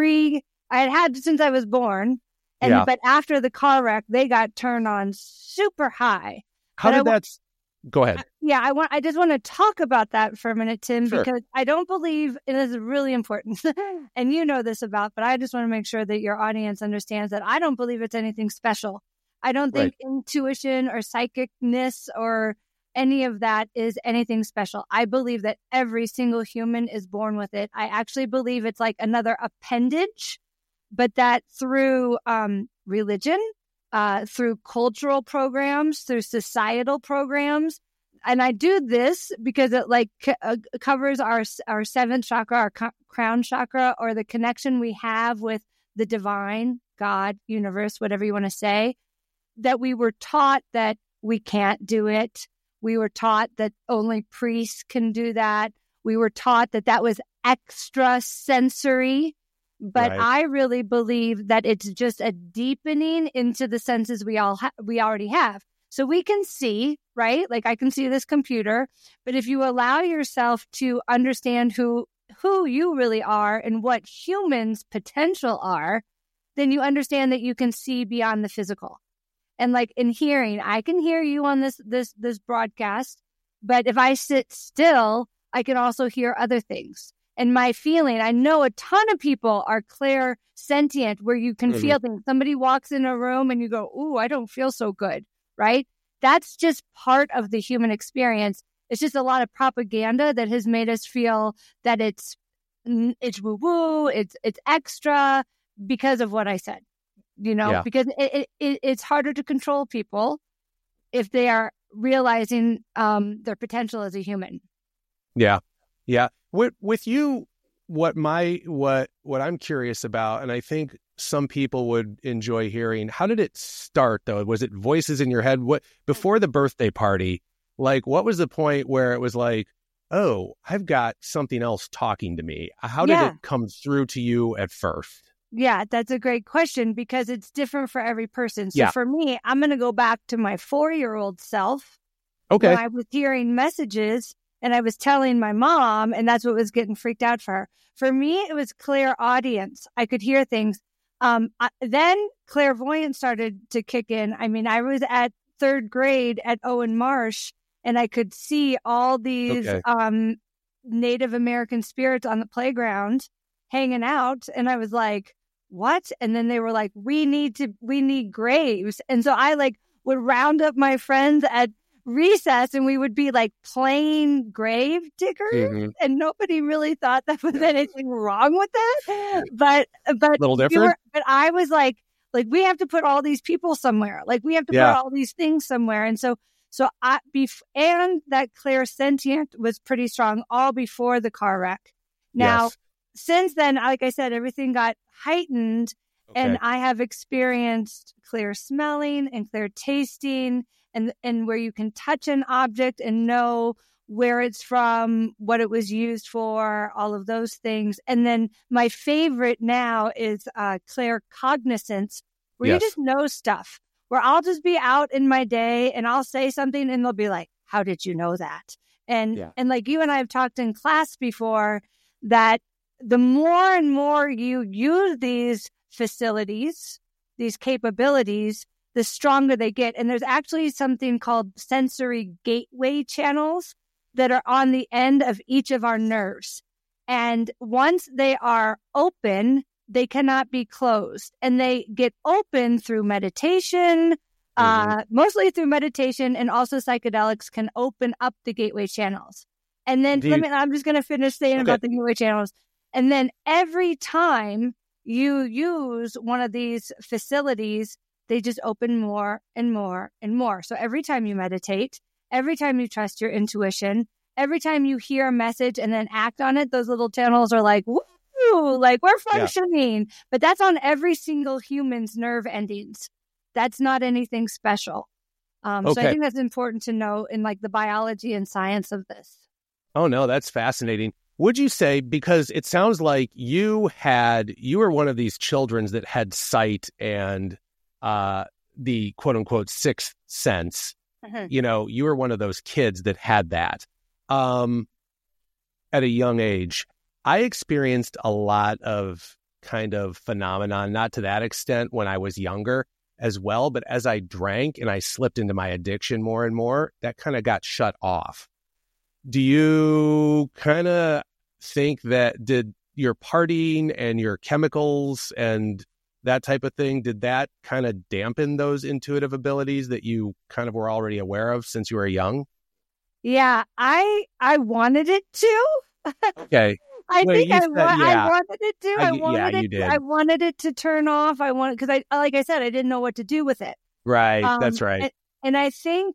since I was born. But after the car wreck, they got turned on super high. How did that... Go ahead. I just want to talk about that for a minute, Tim, Sure. because I don't believe it is really important. And you know this but I just want to make sure that your audience understands that I don't believe it's anything special. I don't think intuition or psychicness or any of that is anything special. I believe that every single human is born with it. I actually believe it's like another appendage, but that through religion, through cultural programs, through societal programs. And I do this because it covers our seventh chakra, our crown chakra, or the connection we have with the divine, God, universe, whatever you want to say, that we were taught that we can't do it. We were taught that only priests can do that. We were taught that that was extra sensory. But I really believe that it's just a deepening into the senses we already have. So we can see, right? Like I can see this computer, but if you allow yourself to understand who you really are and what humans' potential are, then you understand that you can see beyond the physical. And like in hearing, I can hear you on this broadcast, but if I sit still, I can also hear other things. And my feeling, I know a ton of people are clairsentient, where you can feel things. Somebody walks in a room and you go, ooh, I don't feel so good, right? That's just part of the human experience. It's just a lot of propaganda that has made us feel that it's woo-woo, it's extra because of what I said, because it's harder to control people if they are realizing their potential as a human. Yeah. Yeah. With you, what I'm curious about, and I think some people would enjoy hearing, how did it start though? Was it voices in your head? Before the birthday party, like what was the point where it was like, oh, I've got something else talking to me? How did it come through to you at first? Yeah, that's a great question because it's different for every person. So for me, I'm going to go back to my 4-year-old self. Okay. When I was hearing messages and I was telling my mom, and that's what was getting freaked out for her. For me, it was clairaudience. I could hear things. Then clairvoyance started to kick in. I mean, I was at 3rd grade at Owen Marsh, and I could see all these Native American spirits on the playground hanging out. And I was like, what? And then they were like, we need graves. And so I would round up my friends at recess and we would be playing grave diggers, and nobody really thought that was anything wrong with that. But a little different. But I was like we have to put all these people somewhere. We have to put all these things somewhere. And so and that clairsentient was pretty strong all before the car wreck. Now, since then, like I said, everything got heightened, and I have experienced clear smelling and clear tasting, and where you can touch an object and know where it's from, what it was used for, all of those things. And then my favorite now is claircognizance, where you just know stuff, where I'll just be out in my day and I'll say something and they'll be like, how did you know that? And like you and I have talked in class before, that the more and more you use these facilities, these capabilities, the stronger they get. And there's actually something called sensory gateway channels that are on the end of each of our nerves. And once they are open, they cannot be closed. And they get open through meditation, mostly through meditation, and also psychedelics can open up the gateway channels. And then I'm just going to finish saying about the gateway channels. And then every time you use one of these facilities, they just open more and more and more. So every time you meditate, every time you trust your intuition, every time you hear a message and then act on it, those little channels are like, woo, like we're functioning. Yeah. But that's on every single human's nerve endings. That's not anything special. So I think that's important to know in like the biology and science of this. Oh, no, that's fascinating. Would you say, because it sounds like you were one of these children that had sight and the quote unquote sixth sense. You know, you were one of those kids that had that at a young age. I experienced a lot of kind of phenomenon, not to that extent when I was younger as well, but as I drank and I slipped into my addiction more and more, that kind of got shut off. Do you kind of think that did your partying and your chemicals and that type of thing, did that kind of dampen those intuitive abilities that you kind of were already aware of since you were young? Yeah, I wanted it to. Okay. I wanted it to. I wanted it to turn off. Because like I said, I didn't know what to do with it. Right. That's right. And I think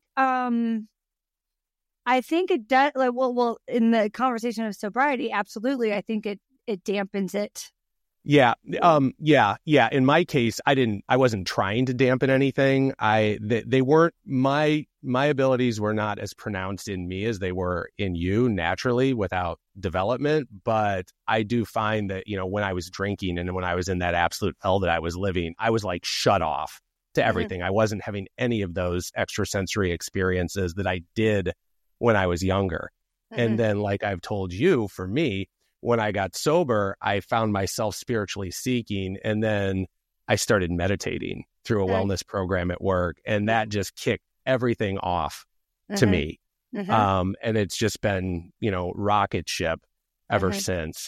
it does. Like, well, in the conversation of sobriety, absolutely. I think it dampens it. Yeah. Yeah. In my case, I wasn't trying to dampen anything. They weren't, my abilities were not as pronounced in me as they were in you naturally without development. But I do find that, you know, when I was drinking and when I was in that absolute hell that I was living, I was like shut off to everything. I wasn't having any of those extrasensory experiences that I did when I was younger. And then, like I've told you, for me, when I got sober, I found myself spiritually seeking, and then I started meditating through a wellness program at work, and that just kicked everything off to me. And it's just been, you know, rocket ship ever since.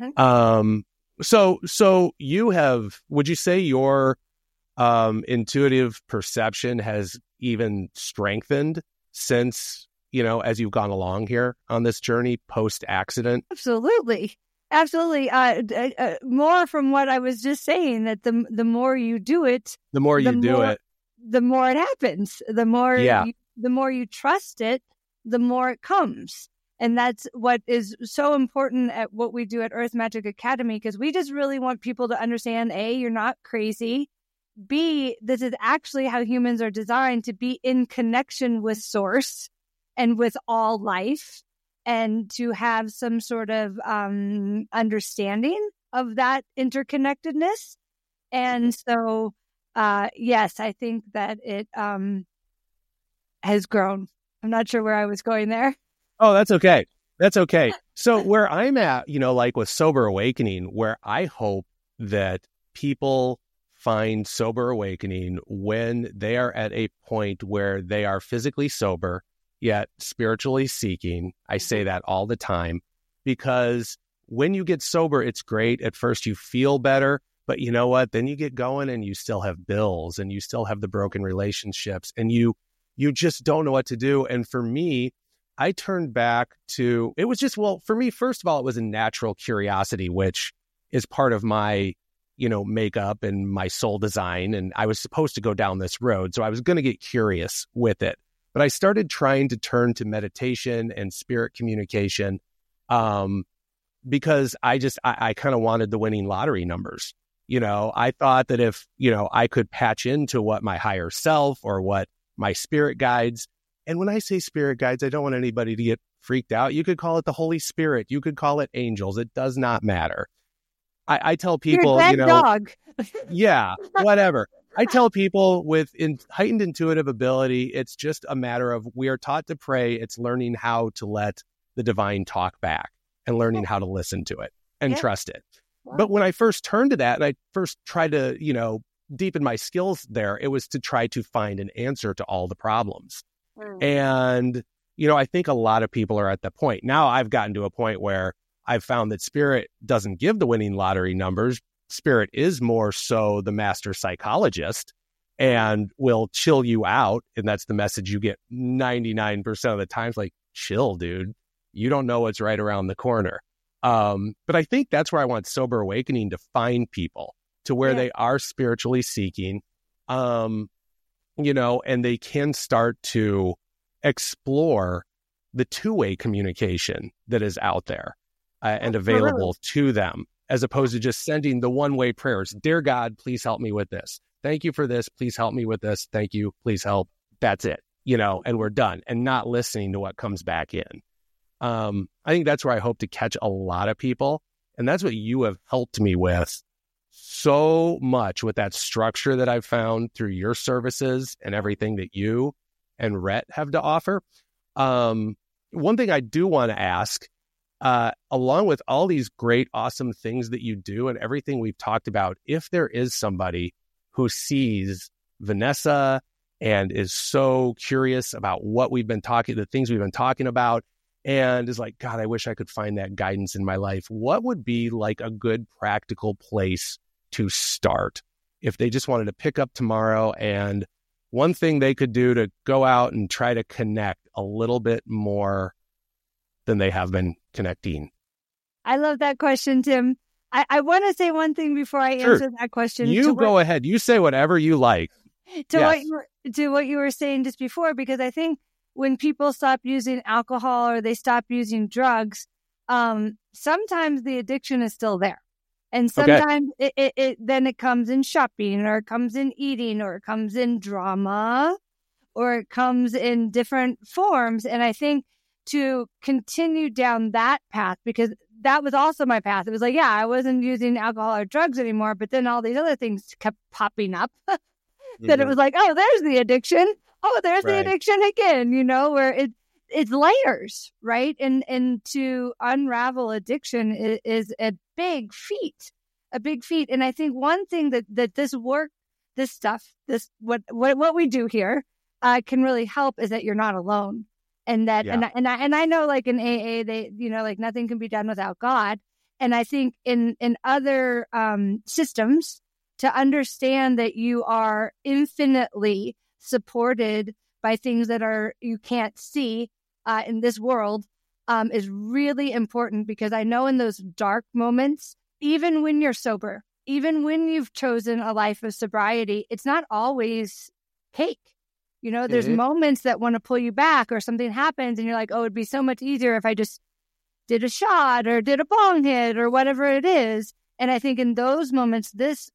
So you have, would you say your intuitive perception has even strengthened since, you know, as you've gone along here on this journey post-accident? Absolutely. More from what I was just saying, that the more you do it, the more it happens. The more you trust it, the more it comes. And that's what is so important at what we do at Earth Magic Academy, because we just really want people to understand, A, you're not crazy. B, this is actually how humans are designed, to be in connection with Source and with all life, and to have some sort of understanding of that interconnectedness. And so, yes, I think that it has grown. I'm not sure where I was going there. Oh, that's okay. That's okay. So where I'm at, you know, like with Sober Awakening, where I hope that people find sober awakening when they are at a point where they are physically sober, yet spiritually seeking. I say that all the time, because when you get sober, it's great. At first you feel better, but you know what? Then you get going and you still have bills and you still have the broken relationships and you just don't know what to do. And for me, I turned back to, it was just, well, for me, first of all, it was a natural curiosity, which is part of my, you know, makeup and my soul design. And I was supposed to go down this road. So I was going to get curious with it. But I started trying to turn to meditation and spirit communication because I kind of wanted the winning lottery numbers. You know, I thought that if, you know, I could patch into what my higher self or what my spirit guides. And when I say spirit guides, I don't want anybody to get freaked out. You could call it the Holy Spirit. You could call it angels. It does not matter. I tell people, you know, dog. Yeah, whatever. I tell people with heightened intuitive ability, it's just a matter of, we are taught to pray. It's learning how to let the divine talk back and learning how to listen to it and trust it. Wow. But when I first turned to that and I first tried to, you know, deepen my skills there, it was to try to find an answer to all the problems. And, you know, I think a lot of people are at the point. Now I've gotten to a point where I've found that spirit doesn't give the winning lottery numbers. Spirit is more so the master psychologist and will chill you out. And that's the message you get 99% of the times, like, chill, dude. You don't know what's right around the corner. But I think that's where I want Sober Awakening to find people, to where they are spiritually seeking. And they can start to explore the two-way communication that is out there and available to them, as opposed to just sending the one-way prayers. Dear God, please help me with this. Thank you for this. Please help me with this. Thank you. Please help. That's it, and we're done, and not listening to what comes back in. I think that's where I hope to catch a lot of people. And that's what you have helped me with so much, with that structure that I've found through your services and everything that you and Rhett have to offer. One thing I do want to ask, along with all these great, awesome things that you do and everything we've talked about, if there is somebody who sees Vanessa and is so curious about the things we've been talking about, and is like, God, I wish I could find that guidance in my life, what would be like a good practical place to start if they just wanted to pick up tomorrow, and one thing they could do to go out and try to connect a little bit more than they have been connecting? I love that question, Tim. I want to say one thing before I answer that question. You go ahead. You say whatever you like. To what you were saying just before, because I think when people stop using alcohol or they stop using drugs, sometimes the addiction is still there. And sometimes it comes in shopping, or it comes in eating, or it comes in drama, or it comes in different forms. And I think to continue down that path, because that was also my path. It was like, I wasn't using alcohol or drugs anymore, but then all these other things kept popping up. That it was like, oh, there's the addiction. Oh, there's the addiction again, where it's layers, right? And to unravel addiction is a big feat. And I think one thing that this work, this stuff, what we do here can really help is that you're not alone. And that, and I know, like in AA, they, like nothing can be done without God. And I think in other systems, to understand that you are infinitely supported by things that you can't see in this world is really important, because I know in those dark moments, even when you're sober, even when you've chosen a life of sobriety, it's not always cake. There's moments that want to pull you back, or something happens and you're like, oh, it'd be so much easier if I just did a shot or did a bong hit or whatever it is. And I think in those moments, this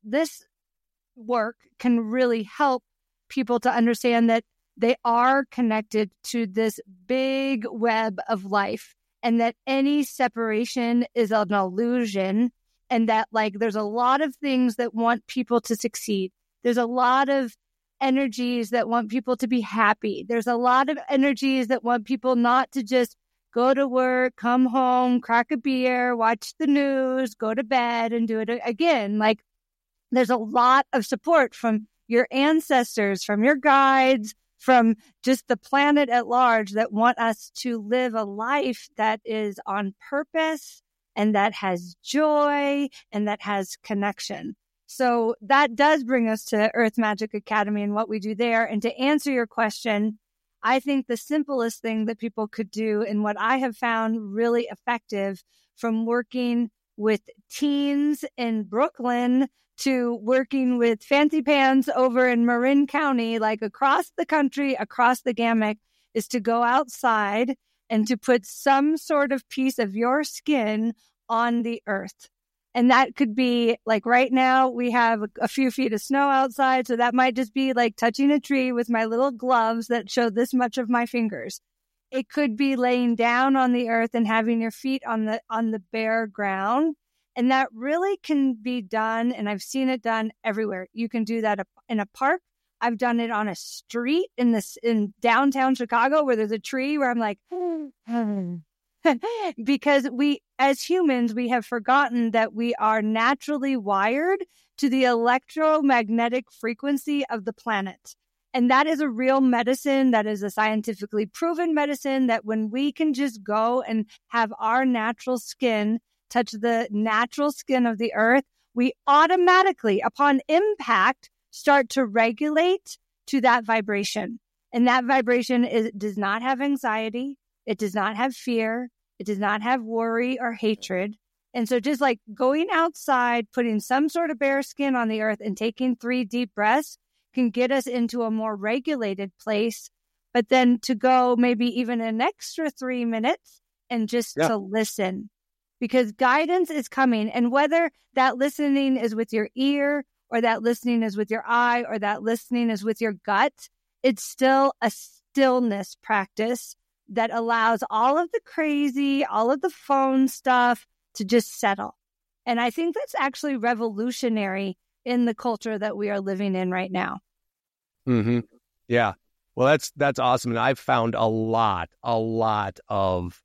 work can really help people to understand that they are connected to this big web of life, and that any separation is an illusion, and that there's a lot of things that want people to succeed. There's a lot of energies that want people to be happy. There's a lot of energies that want people not to just go to work, come home, crack a beer, watch the news, go to bed, and do it again. There's a lot of support from your ancestors, from your guides, from just the planet at large, that want us to live a life that is on purpose, and that has joy, and that has connection. So that does bring us to Earth Magic Academy and what we do there. And to answer your question, I think the simplest thing that people could do, and what I have found really effective, from working with teens in Brooklyn to working with fancy pants over in Marin County, across the country, across the gamut, is to go outside and to put some sort of piece of your skin on the earth. And that could be right now we have a few feet of snow outside. So that might just be touching a tree with my little gloves that show this much of my fingers. It could be laying down on the earth and having your feet on the bare ground. And that really can be done. And I've seen it done everywhere. You can do that in a park. I've done it on a street in downtown Chicago, where there's a tree where I'm like, because we, as humans, we have forgotten that we are naturally wired to the electromagnetic frequency of the planet. And that is a real medicine. That is a scientifically proven medicine, that when we can just go and have our natural skin touch the natural skin of the earth, we automatically, upon impact, start to regulate to that vibration. And that vibration does not have anxiety. It does not have fear. It does not have worry or hatred. And so just going outside, putting some sort of bare skin on the earth and taking 3 deep breaths can get us into a more regulated place, but then to go maybe even an extra 3 minutes and just to listen, because guidance is coming. And whether that listening is with your ear or that listening is with your eye or that listening is with your gut, it's still a stillness practice that allows all of the crazy, all of the phone stuff to just settle. And I think that's actually revolutionary in the culture that we are living in right now. Mm-hmm. Yeah. Well, that's awesome. And I've found a lot of,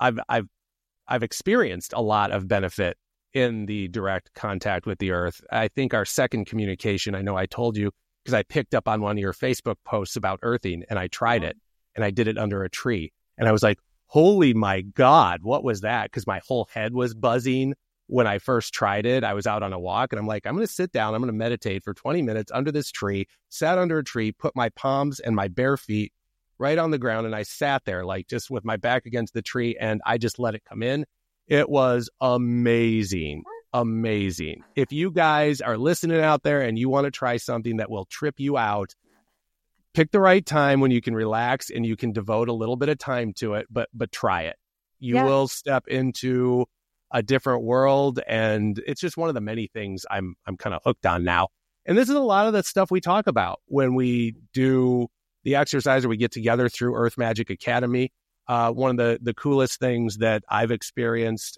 I've experienced a lot of benefit in the direct contact with the earth. I think our second communication, I know I told you, because I picked up on one of your Facebook posts about earthing, and I tried it, and I did it under a tree. And I was like, holy my God, what was that? Because my whole head was buzzing when I first tried it. I was out on a walk, and I'm like, I'm going to sit down, I'm going to meditate for 20 minutes under this tree, sat under a tree, put my palms and my bare feet right on the ground, and I sat there like just with my back against the tree, and I just let it come in. It was amazing. Amazing. If you guys are listening out there and you want to try something that will trip you out, pick the right time when you can relax and you can devote a little bit of time to it, but try it. You will step into a different world, and it's just one of the many things I'm kind of hooked on now. And this is a lot of the stuff we talk about when we do the exercise or we get together through Earth Magic Academy. One of the coolest things that I've experienced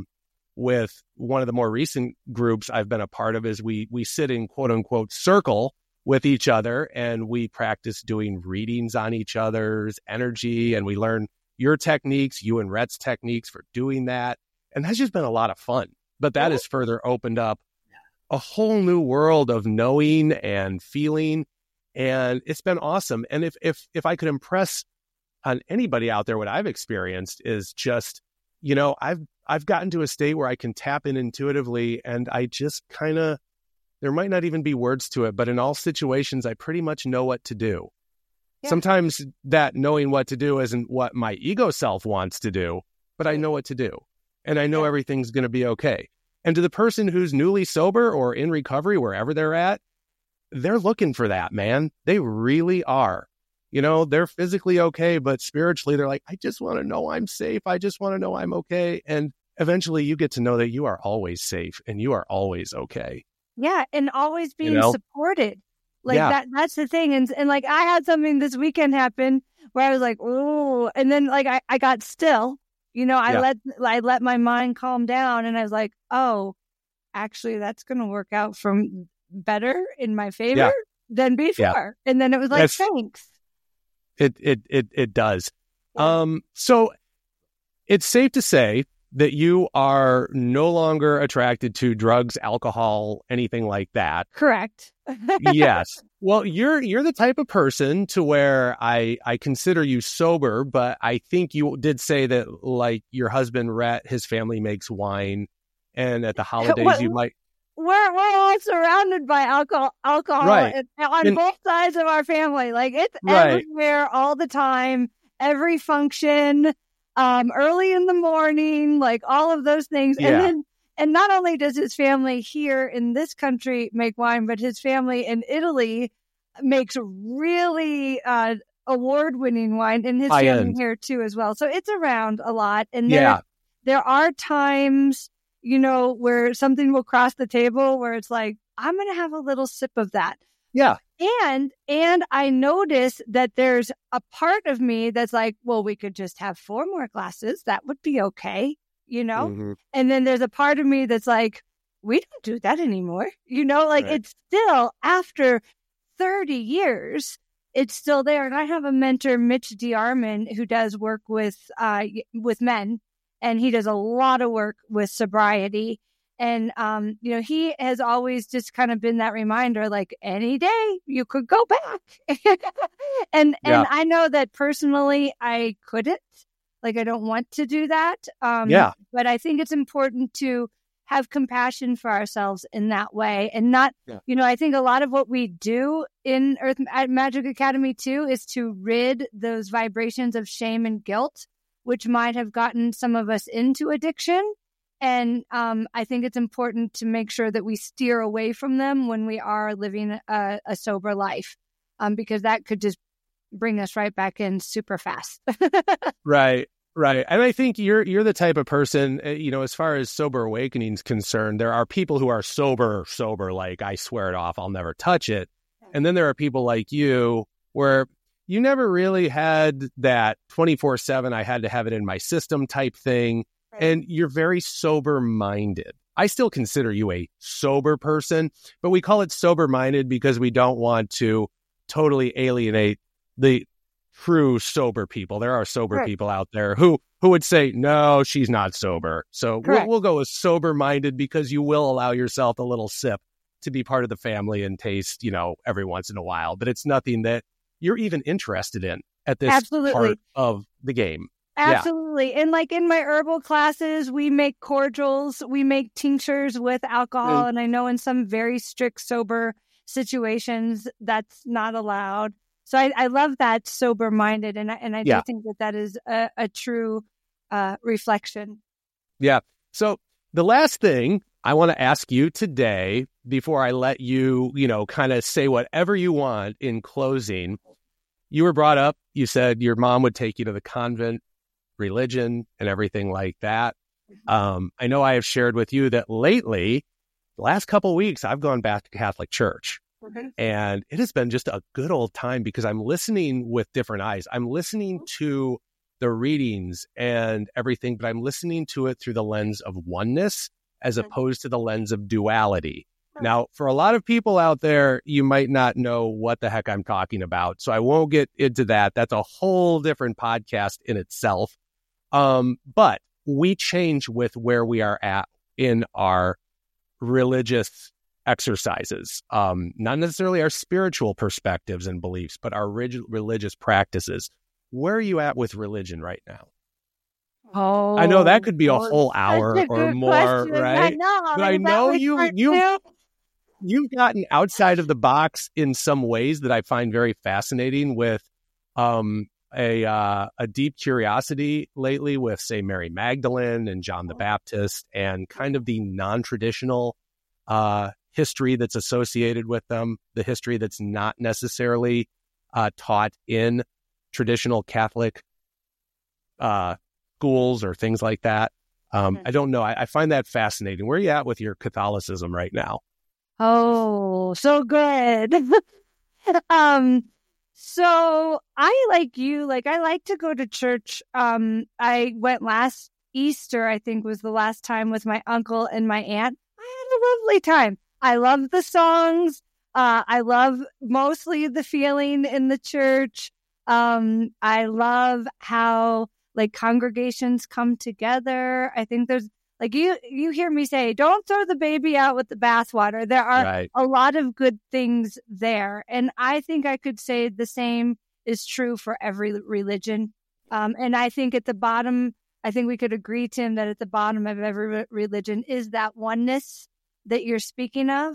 with one of the more recent groups I've been a part of is we sit in quote unquote circle with each other, and we practice doing readings on each other's energy, and we learn your techniques, you and Rhett's techniques for doing that. And that's just been a lot of fun. But that has further opened up a whole new world of knowing and feeling. And it's been awesome. And if I could impress on anybody out there, what I've experienced is just, I've gotten to a state where I can tap in intuitively, and I just kind of, there might not even be words to it, but in all situations, I pretty much know what to do. Yeah. Sometimes that knowing what to do isn't what my ego self wants to do, but I know what to do, and I know everything's going to be okay. And to the person who's newly sober or in recovery, wherever they're at, they're looking for that, man. They really are. They're physically okay, but spiritually, they're like, I just want to know I'm safe. I just want to know I'm okay. And eventually you get to know that you are always safe and you are always okay. Yeah. And always being supported. Like that's the thing. And like, I had something this weekend happen where I was like, oh, and then like, I got still, I let my mind calm down, and I was like, oh, actually that's going to work out from better in my favor than before. Yeah. And then it was like, thanks. It does. So it's safe to say that you are no longer attracted to drugs, alcohol, anything like that. Correct. Yes. Well, you're the type of person to where I consider you sober, but I think you did say that, like, your husband, Rhett, his family makes wine, and at the holidays you might... We're all surrounded by alcohol right. on both sides of our family. Like, it's everywhere all the time, every function, early in the morning, like all of those things. Yeah. And not only does his family here in this country make wine, but his family in Italy makes really award-winning wine, and his family here too as well. So it's around a lot. And there are times, where something will cross the table where it's like, I'm going to have a little sip of that. Yeah. And I notice that there's a part of me that's like, well, we could just have 4 more glasses. That would be okay, Mm-hmm. And then there's a part of me that's like, we don't do that anymore. It's still, after 30 years, it's still there. And I have a mentor, Mitch DeArmond, who does work with men. And he does a lot of work with sobriety. And, he has always just kind of been that reminder, like, any day you could go back. and I know that personally I couldn't. Like, I don't want to do that. But I think it's important to have compassion for ourselves in that way. And not, I think a lot of what we do in Earth Magic Academy too is to rid those vibrations of shame and guilt, which might have gotten some of us into addiction. And I think it's important to make sure that we steer away from them when we are living a sober life, because that could just bring us right back in super fast. Right. And I think you're the type of person, as far as sober awakening is concerned, there are people who are sober, like I swear it off, I'll never touch it. And then there are people like you where you never really had that 24/7, I had to have it in my system type thing. And you're very sober-minded. I still consider you a sober person, but we call it sober-minded because we don't want to totally alienate the true sober people. There are sober people out there who would say, no, she's not sober. So we'll go with sober-minded because you will allow yourself a little sip to be part of the family and taste, every once in a while. But it's nothing that you're even interested in at this part of the game. Absolutely. Yeah. And like in my herbal classes, we make cordials, we make tinctures with alcohol. And I know in some very strict sober situations, that's not allowed. So I love that sober-minded. And I do think that is a true reflection. Yeah. So the last thing I want to ask you today, before I let you, kind of say whatever you want in closing, you were brought up, you said your mom would take you to the convent, religion and everything like that. I know I have shared with you that lately, the last couple of weeks, I've gone back to Catholic Church. And it has been just a good old time because I'm listening with different eyes. I'm listening to the readings and everything, but I'm listening to it through the lens of oneness as opposed to the lens of duality. Now, for a lot of people out there, you might not know what the heck I'm talking about, so I won't get into that. That's a whole different podcast in itself. But we change with where we are at in our religious exercises, not necessarily our spiritual perspectives and beliefs, but our religious practices. Where are you at with religion right now? Oh, I know that could be a whole hour or more, question. Right? But I know you've gotten outside of the box in some ways that I find very fascinating with a deep curiosity lately with, say, Mary Magdalene and John the Baptist and kind of the non-traditional history that's associated with them, the history that's not necessarily taught in traditional Catholic schools or things like that. I don't know. I find that fascinating. Where are you at with your Catholicism right now? Oh, so good. So I, like you, I like to go to church. I went last Easter, I think was the last time, with my uncle and my aunt. I had a lovely time. I love the songs. I love mostly the feeling in the church. I love how congregations come together. I think there's you hear me say, don't throw the baby out with the bathwater. There are a lot of good things there. And I think I could say the same is true for every religion. And I think at the bottom, I think we could agree, Tim, that at the bottom of every religion is that oneness that you're speaking of.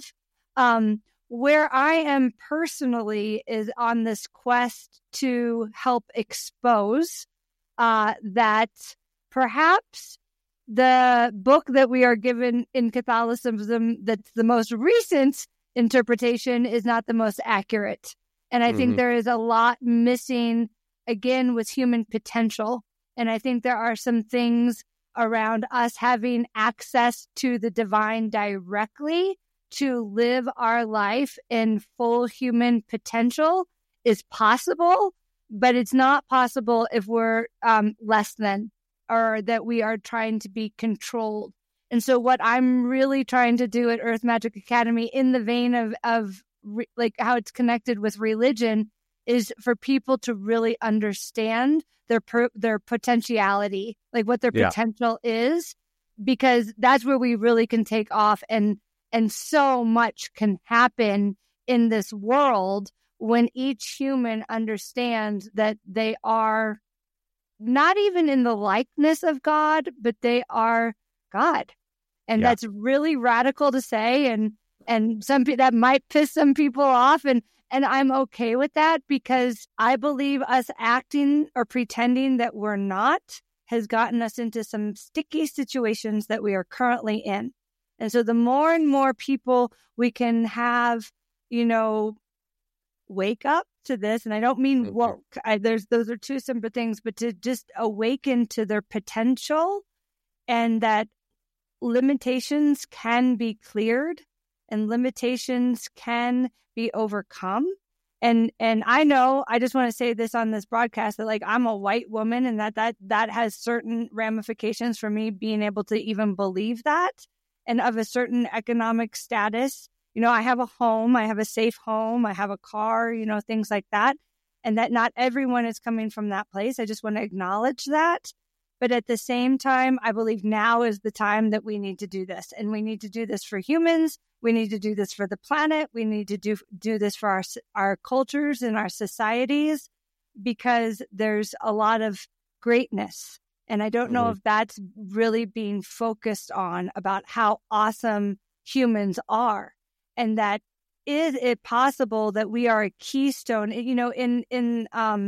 Where I am personally is on this quest to help expose that perhaps the book that we are given in Catholicism, that's the most recent interpretation, is not the most accurate. And I think there is a lot missing, again, with human potential. And I think there are some things around us having access to the divine directly to live our life in full human potential is possible, but it's not possible if we're less than, or that we are trying to be controlled. And so what I'm really trying to do at Earth Magic Academy, in the vein of how it's connected with religion, is for people to really understand their potentiality, what their potential is, because that's where we really can take off. And so much can happen in this world when each human understands that they are not even in the likeness of God, but they are God. And that's really radical to say. And that might piss some people off. And I'm okay with that, because I believe us acting or pretending that we're not has gotten us into some sticky situations that we are currently in. And so the more and more people we can have, wake up to this, and I don't mean woke. Those are two separate things, but to just awaken to their potential, and that limitations can be cleared and limitations can be overcome. And I know, I just want to say this on this broadcast, that I'm a white woman, and that has certain ramifications for me being able to even believe that, and of a certain economic status. I have a home, I have a safe home, I have a car, things like that. And that not everyone is coming from that place. I just want to acknowledge that. But at the same time, I believe now is the time that we need to do this. And we need to do this for humans. We need to do this for the planet. We need to do this for our cultures and our societies, because there's a lot of greatness. And I don't know if that's really being focused on, about how awesome humans are. And that is it possible that we are a keystone, in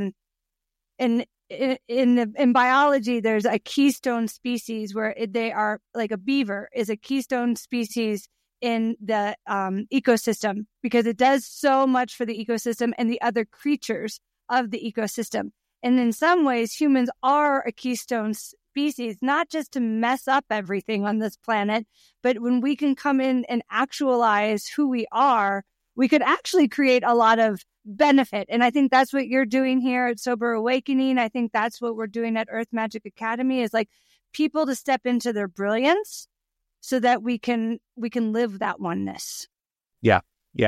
biology, there's a keystone species where they are like a beaver is a keystone species in the ecosystem, because it does so much for the ecosystem and the other creatures of the ecosystem. And in some ways, humans are a keystone species, not just to mess up everything on this planet, but when we can come in and actualize who we are, we could actually create a lot of benefit. And I think that's what you're doing here at Sober Awakening. I think that's what we're doing at Earth Magic Academy, is people to step into their brilliance so that we can live that oneness. Yeah.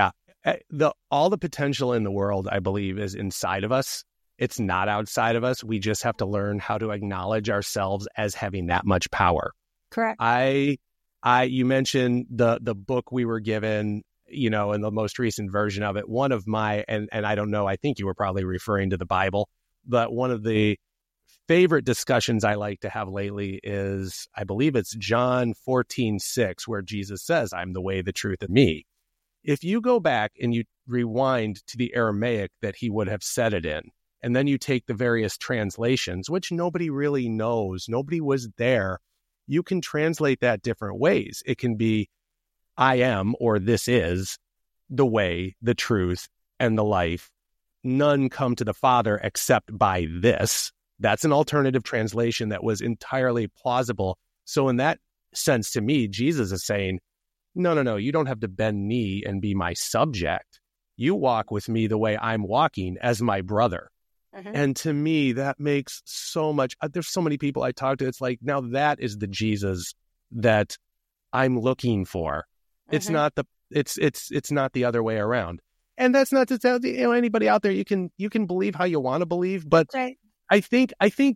All the potential in the world, I believe, is inside of us. It's not outside of us. We just have to learn how to acknowledge ourselves as having that much power. Correct. You mentioned the book we were given, in the most recent version of it. One of my, and I don't know, I think you were probably referring to the Bible, but one of the favorite discussions I like to have lately is, I believe it's John 14:6, where Jesus says, "I'm the way, the truth, and me." If you go back and you rewind to the Aramaic that he would have said it in, and then you take the various translations, which nobody really knows, nobody was there, you can translate that different ways. It can be, "I am," or "this is the way, the truth, and the life. None come to the Father except by this." That's an alternative translation that was entirely plausible. So in that sense, to me, Jesus is saying, no, you don't have to bend knee and be my subject. You walk with me the way I'm walking as my brother. Mm-hmm. And to me, that makes so much. There's so many people I talk to. It's like, now that is the Jesus that I'm looking for. Mm-hmm. It's not the other way around. And that's not to tell anybody out there, you can believe how you want to believe. But right. I think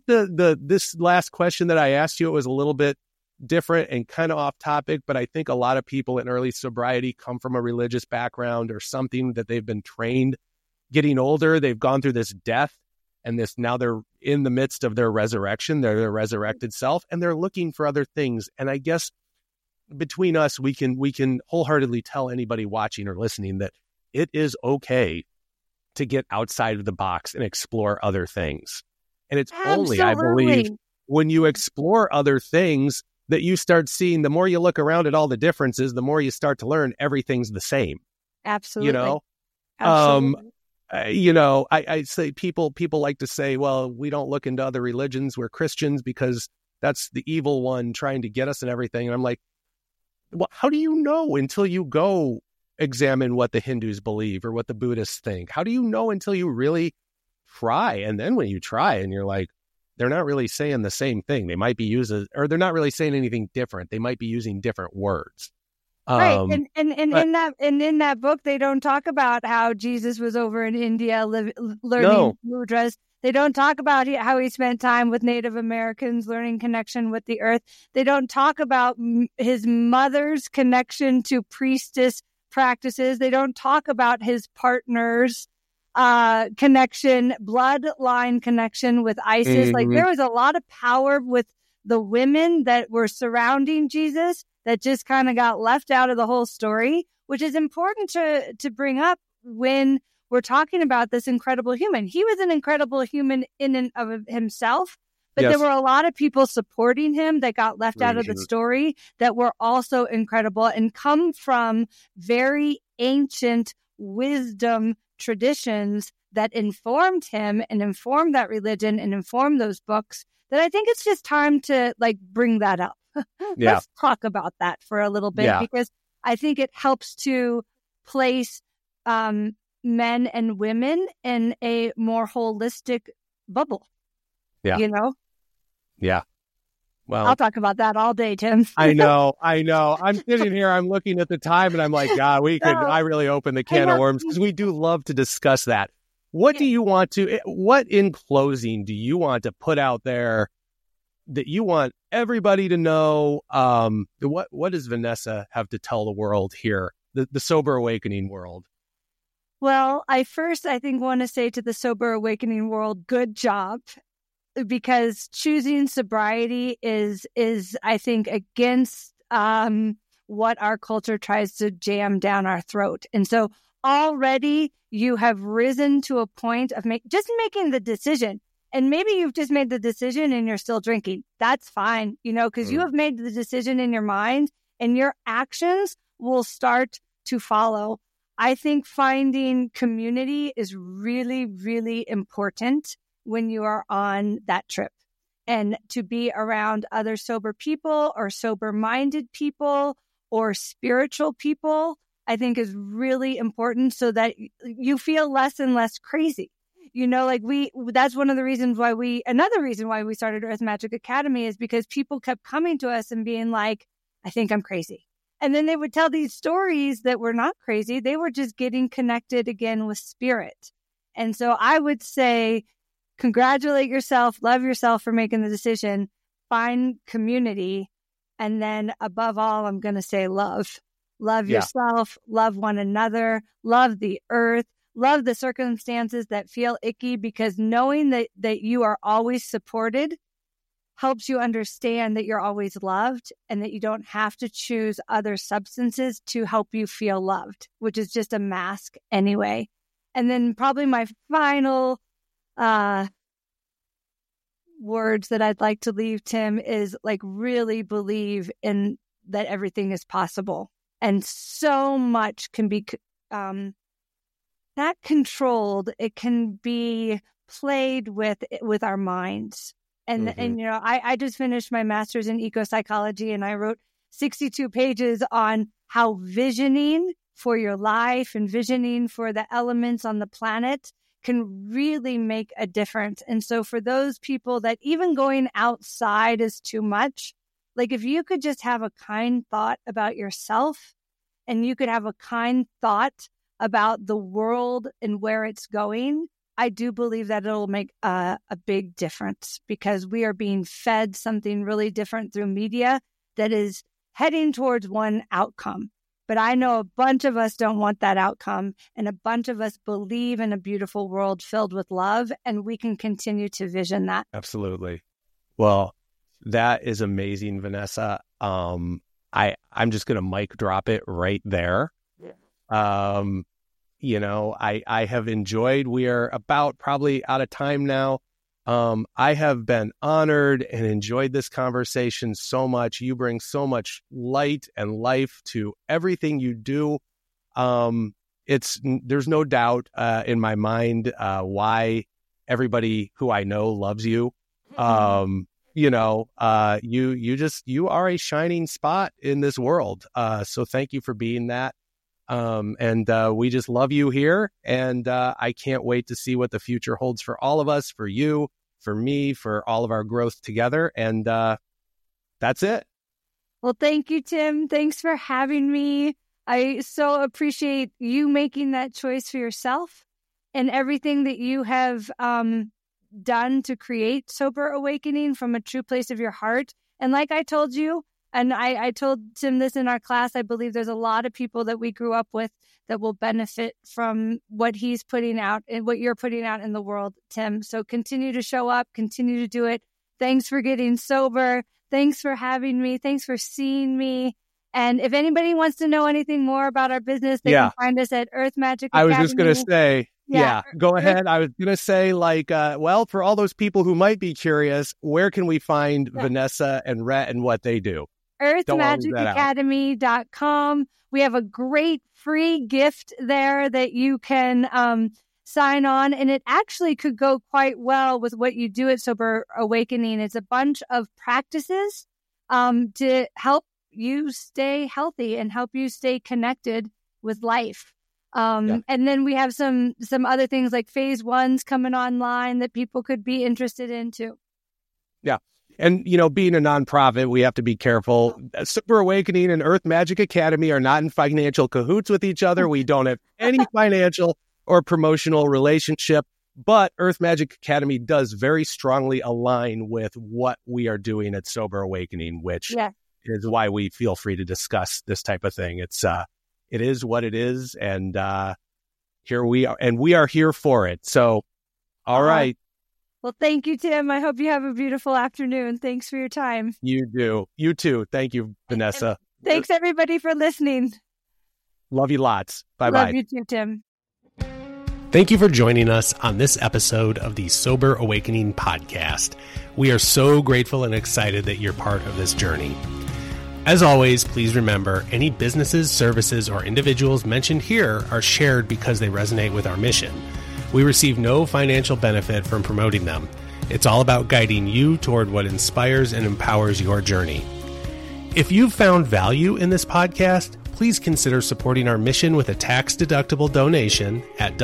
this last question that I asked you, it was a little bit different and kind of off topic, but I think a lot of people in early sobriety come from a religious background or something that they've been trained. Getting older, they've gone through this death, and now they're in the midst of their resurrection, their resurrected self, and they're looking for other things. And I guess between us, we can wholeheartedly tell anybody watching or listening that it is okay to get outside of the box and explore other things. And it's only, I believe, when you explore other things that you start seeing, the more you look around at all the differences, the more you start to learn everything's the same. Absolutely. Absolutely. I say people like to say, well, we don't look into other religions. We're Christians because that's the evil one trying to get us and everything. And I'm like, well, how do you know until you go examine what the Hindus believe or what the Buddhists think? How do you know until you really try? And then when you try and you're like, they're not really saying the same thing. They might be or they're not really saying anything different. They might be using different words. Right. And in that book, they don't talk about how Jesus was over in India learning mudras. They don't talk about how he spent time with Native Americans, learning connection with the earth. They don't talk about his mother's connection to priestess practices. They don't talk about his partner's connection, bloodline connection with Isis. Mm-hmm. Like, there was a lot of power with the women that were surrounding Jesus that just kind of got left out of the whole story, which is important to bring up when we're talking about this incredible human. He was an incredible human in and of himself, But Yes. there were a lot of people supporting him that got left out of the story that were also incredible and come from very ancient wisdom traditions that informed him and informed that religion and informed those books, that I think it's just time to like bring that up. Yeah. Let's talk about that for a little bit, Yeah. because I think it helps to place men and women in a more holistic bubble. Yeah. You know? Yeah. Well, I'll talk about that all day, Tim. I know. I'm sitting here, I'm looking at the time, and I'm like, God, I really opened the can of worms, because we do love to discuss that. What do you want to, what in closing do you want to put out there that you want everybody to know? What does Vanessa have to tell the world here, the Sober Awakening world? Well, I think want to say to the Sober Awakening world, good job. Because choosing sobriety is I think against what our culture tries to jam down our throat. And so already you have risen to a point of making the decision. And maybe you've just made the decision and you're still drinking. That's fine, because you have made the decision in your mind and your actions will start to follow. I think finding community is really, really important when you are on that trip, and to be around other sober people or sober-minded people or spiritual people, I think is really important, so that you feel less and less crazy. That's one of the reasons another reason why we started Earth Magic Academy is because people kept coming to us and being like, I think I'm crazy. And then they would tell these stories that were not crazy. They were just getting connected again with spirit. And so I would say, congratulate yourself, love yourself for making the decision, find community, and then above all, I'm going to say love. Love yourself, love one another, love the earth, love the circumstances that feel icky, because knowing that you are always supported helps you understand that you're always loved and that you don't have to choose other substances to help you feel loved, which is just a mask anyway. And then probably my final words that I'd like to leave, Tim, is like really believe in that everything is possible. And so much can be not controlled. It can be played with our minds. And I just finished my master's in eco-psychology, and I wrote 62 pages on how visioning for your life and visioning for the elements on the planet can really make a difference. And so for those people that even going outside is too much, like if you could just have a kind thought about yourself, and you could have a kind thought about the world and where it's going, I do believe that it'll make a big difference, because we are being fed something really different through media that is heading towards one outcome. But I know a bunch of us don't want that outcome, and a bunch of us believe in a beautiful world filled with love, and we can continue to vision that. Absolutely. Well, that is amazing, Vanessa. I'm just going to mic drop it right there. Yeah. I have enjoyed, we are about probably out of time now. I have been honored and enjoyed this conversation so much. You bring so much light and life to everything you do. There's no doubt in my mind why everybody who I know loves you. You are a shining spot in this world. So thank you for being that. And we just love you here. And I can't wait to see what the future holds for all of us, for you, for me, for all of our growth together. And that's it. Well, thank you, Tim. Thanks for having me. I so appreciate you making that choice for yourself and everything that you have done to create Sober Awakening from a true place of your heart. And like I told you, and I told Tim this in our class, I believe there's a lot of people that we grew up with that will benefit from what he's putting out and what you're putting out in the world, Tim. So continue to show up, continue to do it. Thanks for getting sober. Thanks for having me. Thanks for seeing me. And if anybody wants to know anything more about our business, they can find us at Earth Magic Academy. I was just going to say, go ahead. I was going to say, well, for all those people who might be curious, where can we find Vanessa and Rhett and what they do? EarthMagicAcademy.com. We have a great free gift there that you can sign on, and it actually could go quite well with what you do at Sober Awakening. It's a bunch of practices to help you stay healthy and help you stay connected with life. And then we have some other things like phase ones coming online that people could be interested in too. Yeah. And, being a nonprofit, we have to be careful. Sober Awakening and Earth Magic Academy are not in financial cahoots with each other. We don't have any financial or promotional relationship, but Earth Magic Academy does very strongly align with what we are doing at Sober Awakening, which is why we feel free to discuss this type of thing. It is what it is, and here we are, and we are here for it. So, all right. Well, thank you, Tim. I hope you have a beautiful afternoon. Thanks for your time. You do. You too. Thank you, Vanessa. And thanks, everybody, for listening. Love you lots. Bye-bye. Love you too, Tim. Thank you for joining us on this episode of the Sober Awakening podcast. We are so grateful and excited that you're part of this journey. As always, please remember, any businesses, services, or individuals mentioned here are shared because they resonate with our mission. We receive no financial benefit from promoting them. It's all about guiding you toward what inspires and empowers your journey. If you've found value in this podcast, please consider supporting our mission with a tax-deductible donation at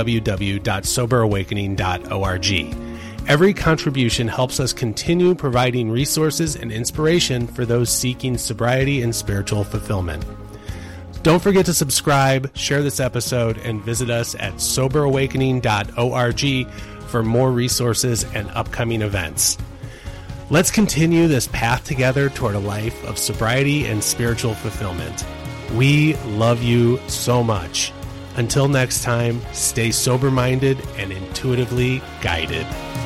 www.soberawakening.org. Every contribution helps us continue providing resources and inspiration for those seeking sobriety and spiritual fulfillment. Don't forget to subscribe, share this episode, and visit us at soberawakening.org for more resources and upcoming events. Let's continue this path together toward a life of sobriety and spiritual fulfillment. We love you so much. Until next time, stay sober-minded and intuitively guided.